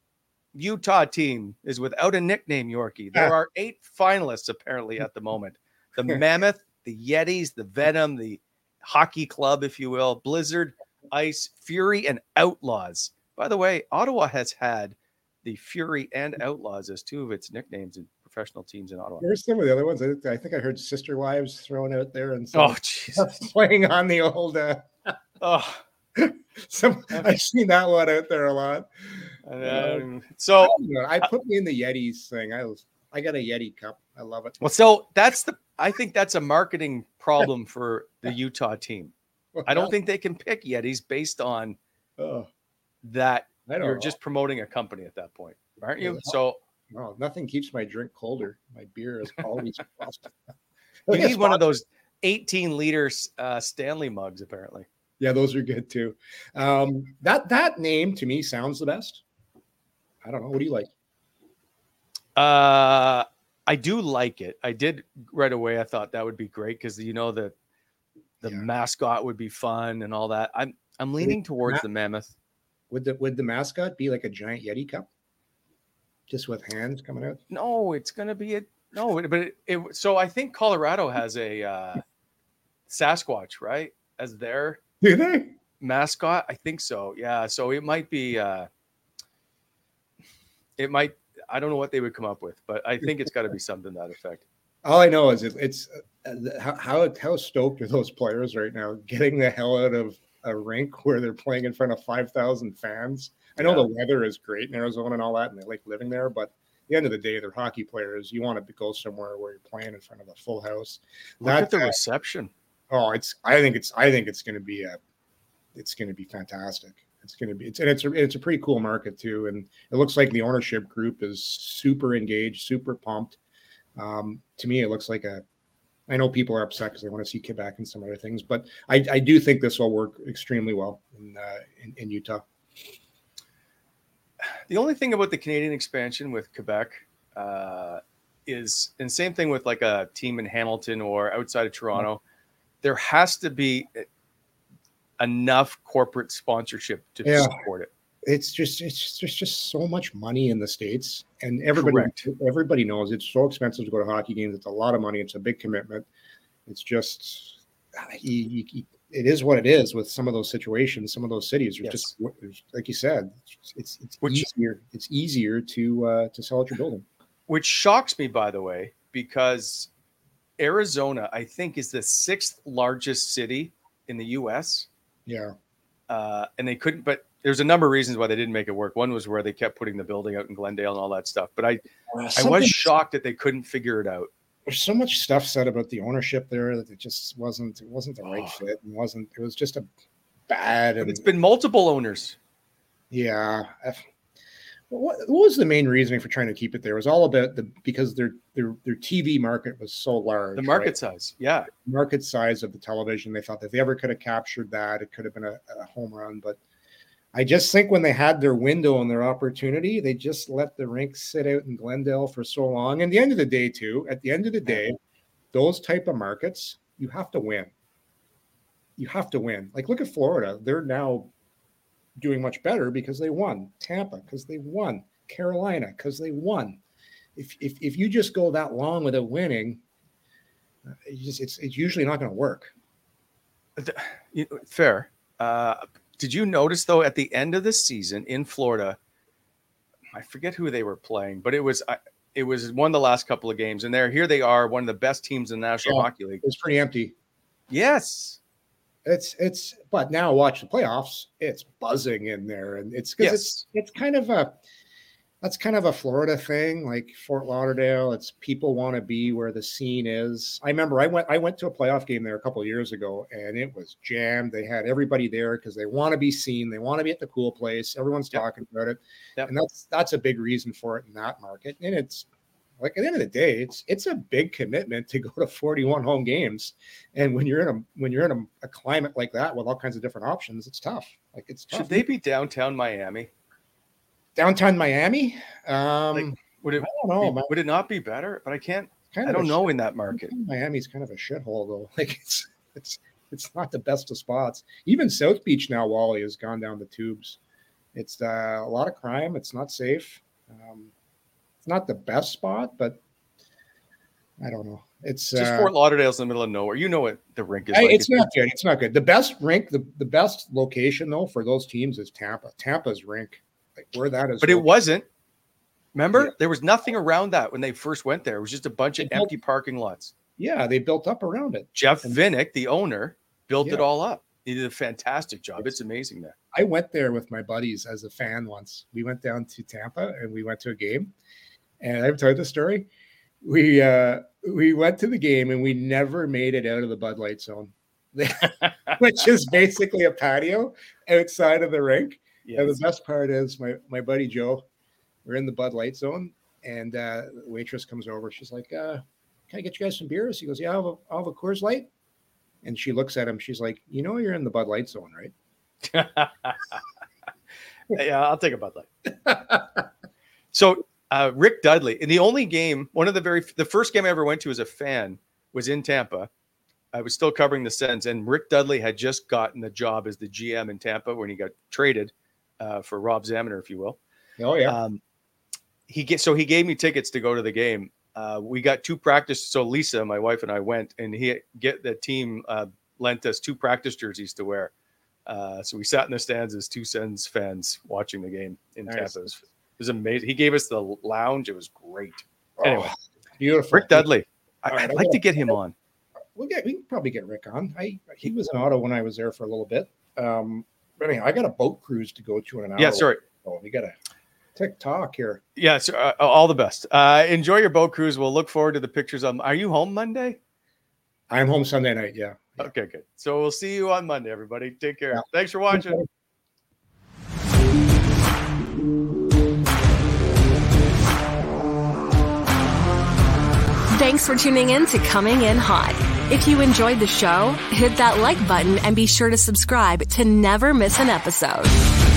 Utah team is without a nickname, Yorkie. There are eight finalists apparently at the moment. The Mammoth, the Yetis, the Venom, the Hockey Club, if you will, Blizzard, Ice, Fury, and Outlaws. By the way, Ottawa has had the Fury and Outlaws as two of its nicknames in professional teams in Ottawa. There's some of the other ones. I, I think I heard Sister Wives thrown out there and some oh, jeez, playing on the old. Uh, oh, some I've seen that one out there a lot. Um, so I, know, I put me in the Yetis thing. I was I got a Yeti cup. I love it. Well, so that's the I think that's a marketing problem for the Utah team. I don't think they can pick Yetis based on oh, that. I don't You're know. just promoting a company at that point, aren't you? So no, nothing keeps my drink colder. My beer is always frosted. You need one of those eighteen liter uh, Stanley mugs, apparently. Yeah, those are good too. Um, that that name to me sounds the best. I don't know. What do you like? Uh, I do like it. I did right away. I thought that would be great because you know the the yeah. mascot would be fun and all that. I'm I'm leaning would towards ma- the Mammoth. Would the would the mascot be like a giant Yeti cup, just with hands coming out? No, it's gonna be a no. But it, it so I think Colorado has a uh, Sasquatch, right, as their do they mascot? I think so. Yeah. So it might be. Uh, It might, I don't know what they would come up with, but I think it's got to be something to that effect. All I know is it, it's uh, how, how how stoked are those players right now getting the hell out of a rink where they're playing in front of five thousand fans. I know yeah. the weather is great in Arizona and all that, and they like living there, but at the end of the day, they're hockey players. You want to go somewhere where you're playing in front of a full house. Look that, at the reception. Oh, it's, I think it's, I think it's going to be a, it's going to be fantastic. It's going to be, it's, and it's a, it's a pretty cool market too. And it looks like the ownership group is super engaged, super pumped. Um, to me, it looks like a, I know people are upset because they want to see Quebec and some other things, but I, I do think this will work extremely well in, uh, in, in Utah. The only thing about the Canadian expansion with Quebec uh, is, and same thing with like a team in Hamilton or outside of Toronto, there has to be enough corporate sponsorship to yeah. support it. It's just, it's just, just so much money in the States, and everybody, Correct. everybody knows it's so expensive to go to hockey games. It's a lot of money. It's a big commitment. It's just, you, you, it is what it is with some of those situations. Some of those cities are yes. just, like you said, it's, it's which, easier. It's easier to, uh, to sell out your building. Which shocks me, by the way, because Arizona, I think, is the sixth largest city in the U S. Yeah. Uh, and they couldn't, but there's a number of reasons why they didn't make it work. One was where they kept putting the building out in Glendale and all that stuff. But I, uh, I was shocked that they couldn't figure it out. There's so much stuff said about the ownership there that it just wasn't, it wasn't the right oh. fit. And wasn't, it was just a bad. And, it's been multiple owners. Yeah. What, what was the main reasoning for trying to keep it there? It was all about the, because their, their, their T V market was so large. The market right? size. Yeah. The market size of the television. They thought that if they ever could have captured that, it could have been a, a home run. But I just think when they had their window and their opportunity, they just let the rink sit out in Glendale for so long. And at the end of the day, too, at the end of the day, those type of markets, you have to win. You have to win. Like, look at Florida. They're now doing much better because they won. Tampa, because they won. Carolina, because they won. If, if if you just go that long without winning, It's, just, it's, it's usually not going to work. Fair. Uh, did you notice, though, at the end of the season in Florida, I forget who they were playing, but it was it was one of the last couple of games. And there, here they are, one of the best teams in the National yeah, Hockey League. It's pretty empty. Yes. It's, it's, but now watch the playoffs, it's buzzing in there. And it's because yes. it's, it's kind of a, that's kind of a Florida thing, like Fort Lauderdale. It's people want to be where the scene is. I remember I went I went to a playoff game there a couple of years ago, and it was jammed. They had everybody there because they want to be seen. They want to be at the cool place. Everyone's yep. talking about it, yep. and that's that's a big reason for it in that market. And it's like at the end of the day, it's it's a big commitment to go to forty-one home games, and when you're in a when you're in a, a climate like that with all kinds of different options, it's tough. Like it's tough. Should they be downtown Miami? Downtown Miami, um, like, would it? I don't know. Be, would it not be better? But I can't. Kind I don't know shit, in that market. Miami's kind of a shithole, though. Like it's it's it's not the best of spots. Even South Beach now, Wally has gone down the tubes. It's uh, a lot of crime. It's not safe. Um, it's not the best spot, but I don't know. It's just uh, Fort Lauderdale's in the middle of nowhere. You know what the rink is I, like. It's not good. It's not good. The best rink, the, the best location though for those teams is Tampa. Tampa's rink. Like where that is, but it wasn't. Remember, yeah. there was nothing around that when they first went there. It was just a bunch of empty parking lots. Yeah, they built up around it. Jeff and, Vinnick, the owner, built yeah. it all up. He did a fantastic job. It's amazing there. I went there with my buddies as a fan once. We went down to Tampa and we went to a game. And I've told the story. We uh, we went to the game and we never made it out of the Bud Light zone, which is basically a patio outside of the rink. Yes. And the best part is my, my buddy Joe, we're in the Bud Light zone, and uh, the waitress comes over. She's like, uh, can I get you guys some beers? He goes, yeah, I'll have, a, I'll have a Coors Light. And she looks at him. She's like, you know, you're in the Bud Light zone, right? Yeah, I'll take a Bud Light. So uh, Rick Dudley, in the only game, one of the very, the first game I ever went to as a fan was in Tampa. I was still covering the Sens, and Rick Dudley had just gotten the job as the G M in Tampa when he got traded. Uh, for Rob Zaminer, if you will. Oh yeah. Um, he get so he gave me tickets to go to the game. Uh, we got two practice. So Lisa, my wife, and I went, and he get the team uh, lent us two practice jerseys to wear. Uh, so we sat in the stands as two Sens fans watching the game in nice. Tampa. It was, it was amazing. He gave us the lounge. It was great. Anyway, oh, beautiful. Rick Dudley. I, right, I'd like to get him on. We'll get. We can probably get Rick on. I he was in Ottawa when I was there for a little bit. Um, But anyhow, I got a boat cruise to go to in an hour. Yeah, sorry. Oh, we got a TikTok here. Yeah, so, uh, all the best. Uh, enjoy your boat cruise. We'll look forward to the pictures. On, are you home Monday? I'm home Sunday night, yeah. yeah. Okay, good. So we'll see you on Monday, everybody. Take care. Yeah. Thanks for watching. Thanks for tuning in to Coming In Hot. If you enjoyed the show, hit that like button and be sure to subscribe to never miss an episode.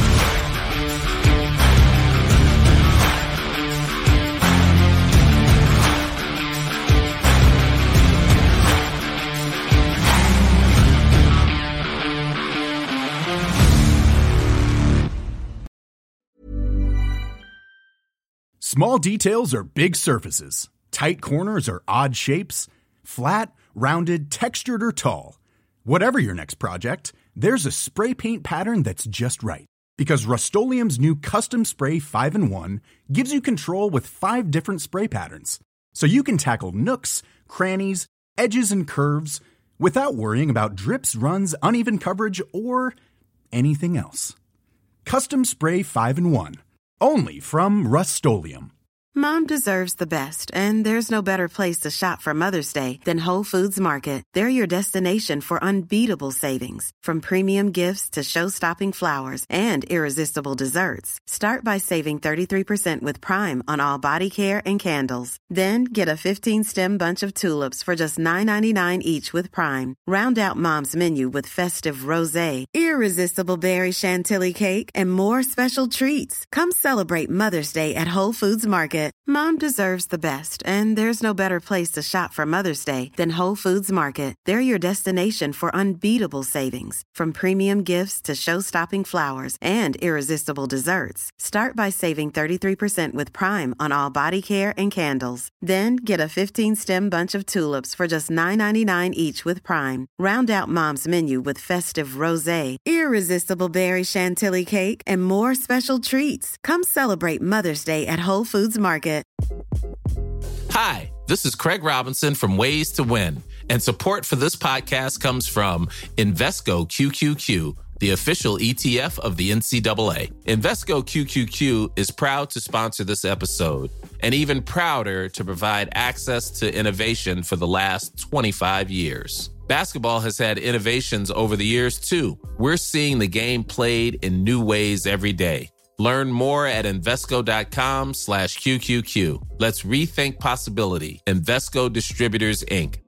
Small details are big surfaces. Tight corners are odd shapes. Flat, rounded, textured, or tall. Whatever your next project, there's a spray paint pattern that's just right. Because Rust-Oleum's new Custom Spray five in one gives you control with five different spray patterns. So you can tackle nooks, crannies, edges, and curves without worrying about drips, runs, uneven coverage, or anything else. Custom Spray five in one. Only from Rust-Oleum. Mom deserves the best, and there's no better place to shop for Mother's Day than Whole Foods Market. They're your destination for unbeatable savings, from premium gifts to show-stopping flowers and irresistible desserts. Start by saving thirty-three percent with Prime on all body care and candles. Then get a fifteen-stem bunch of tulips for just nine ninety-nine each with Prime. Round out Mom's menu with festive rosé, irresistible berry chantilly cake, and more special treats. Come celebrate Mother's Day at Whole Foods Market. Market. Mom deserves the best, and there's no better place to shop for Mother's Day than Whole Foods Market. They're your destination for unbeatable savings, from premium gifts to show-stopping flowers and irresistible desserts. Start by saving thirty-three percent with Prime on all body care and candles. Then get a fifteen-stem bunch of tulips for just nine ninety-nine each with Prime. Round out Mom's menu with festive rosé, irresistible berry chantilly cake, and more special treats. Come celebrate Mother's Day at Whole Foods Market. Hi, this is Craig Robinson from Ways to Win, and support for this podcast comes from Invesco Q Q Q, the official E T F of the N C double A. Invesco Q Q Q is proud to sponsor this episode, and even prouder to provide access to innovation for the last twenty-five years. Basketball has had innovations over the years, too. We're seeing the game played in new ways every day. Learn more at Invesco.com slash QQQ. Let's rethink possibility. Invesco Distributors, Incorporated.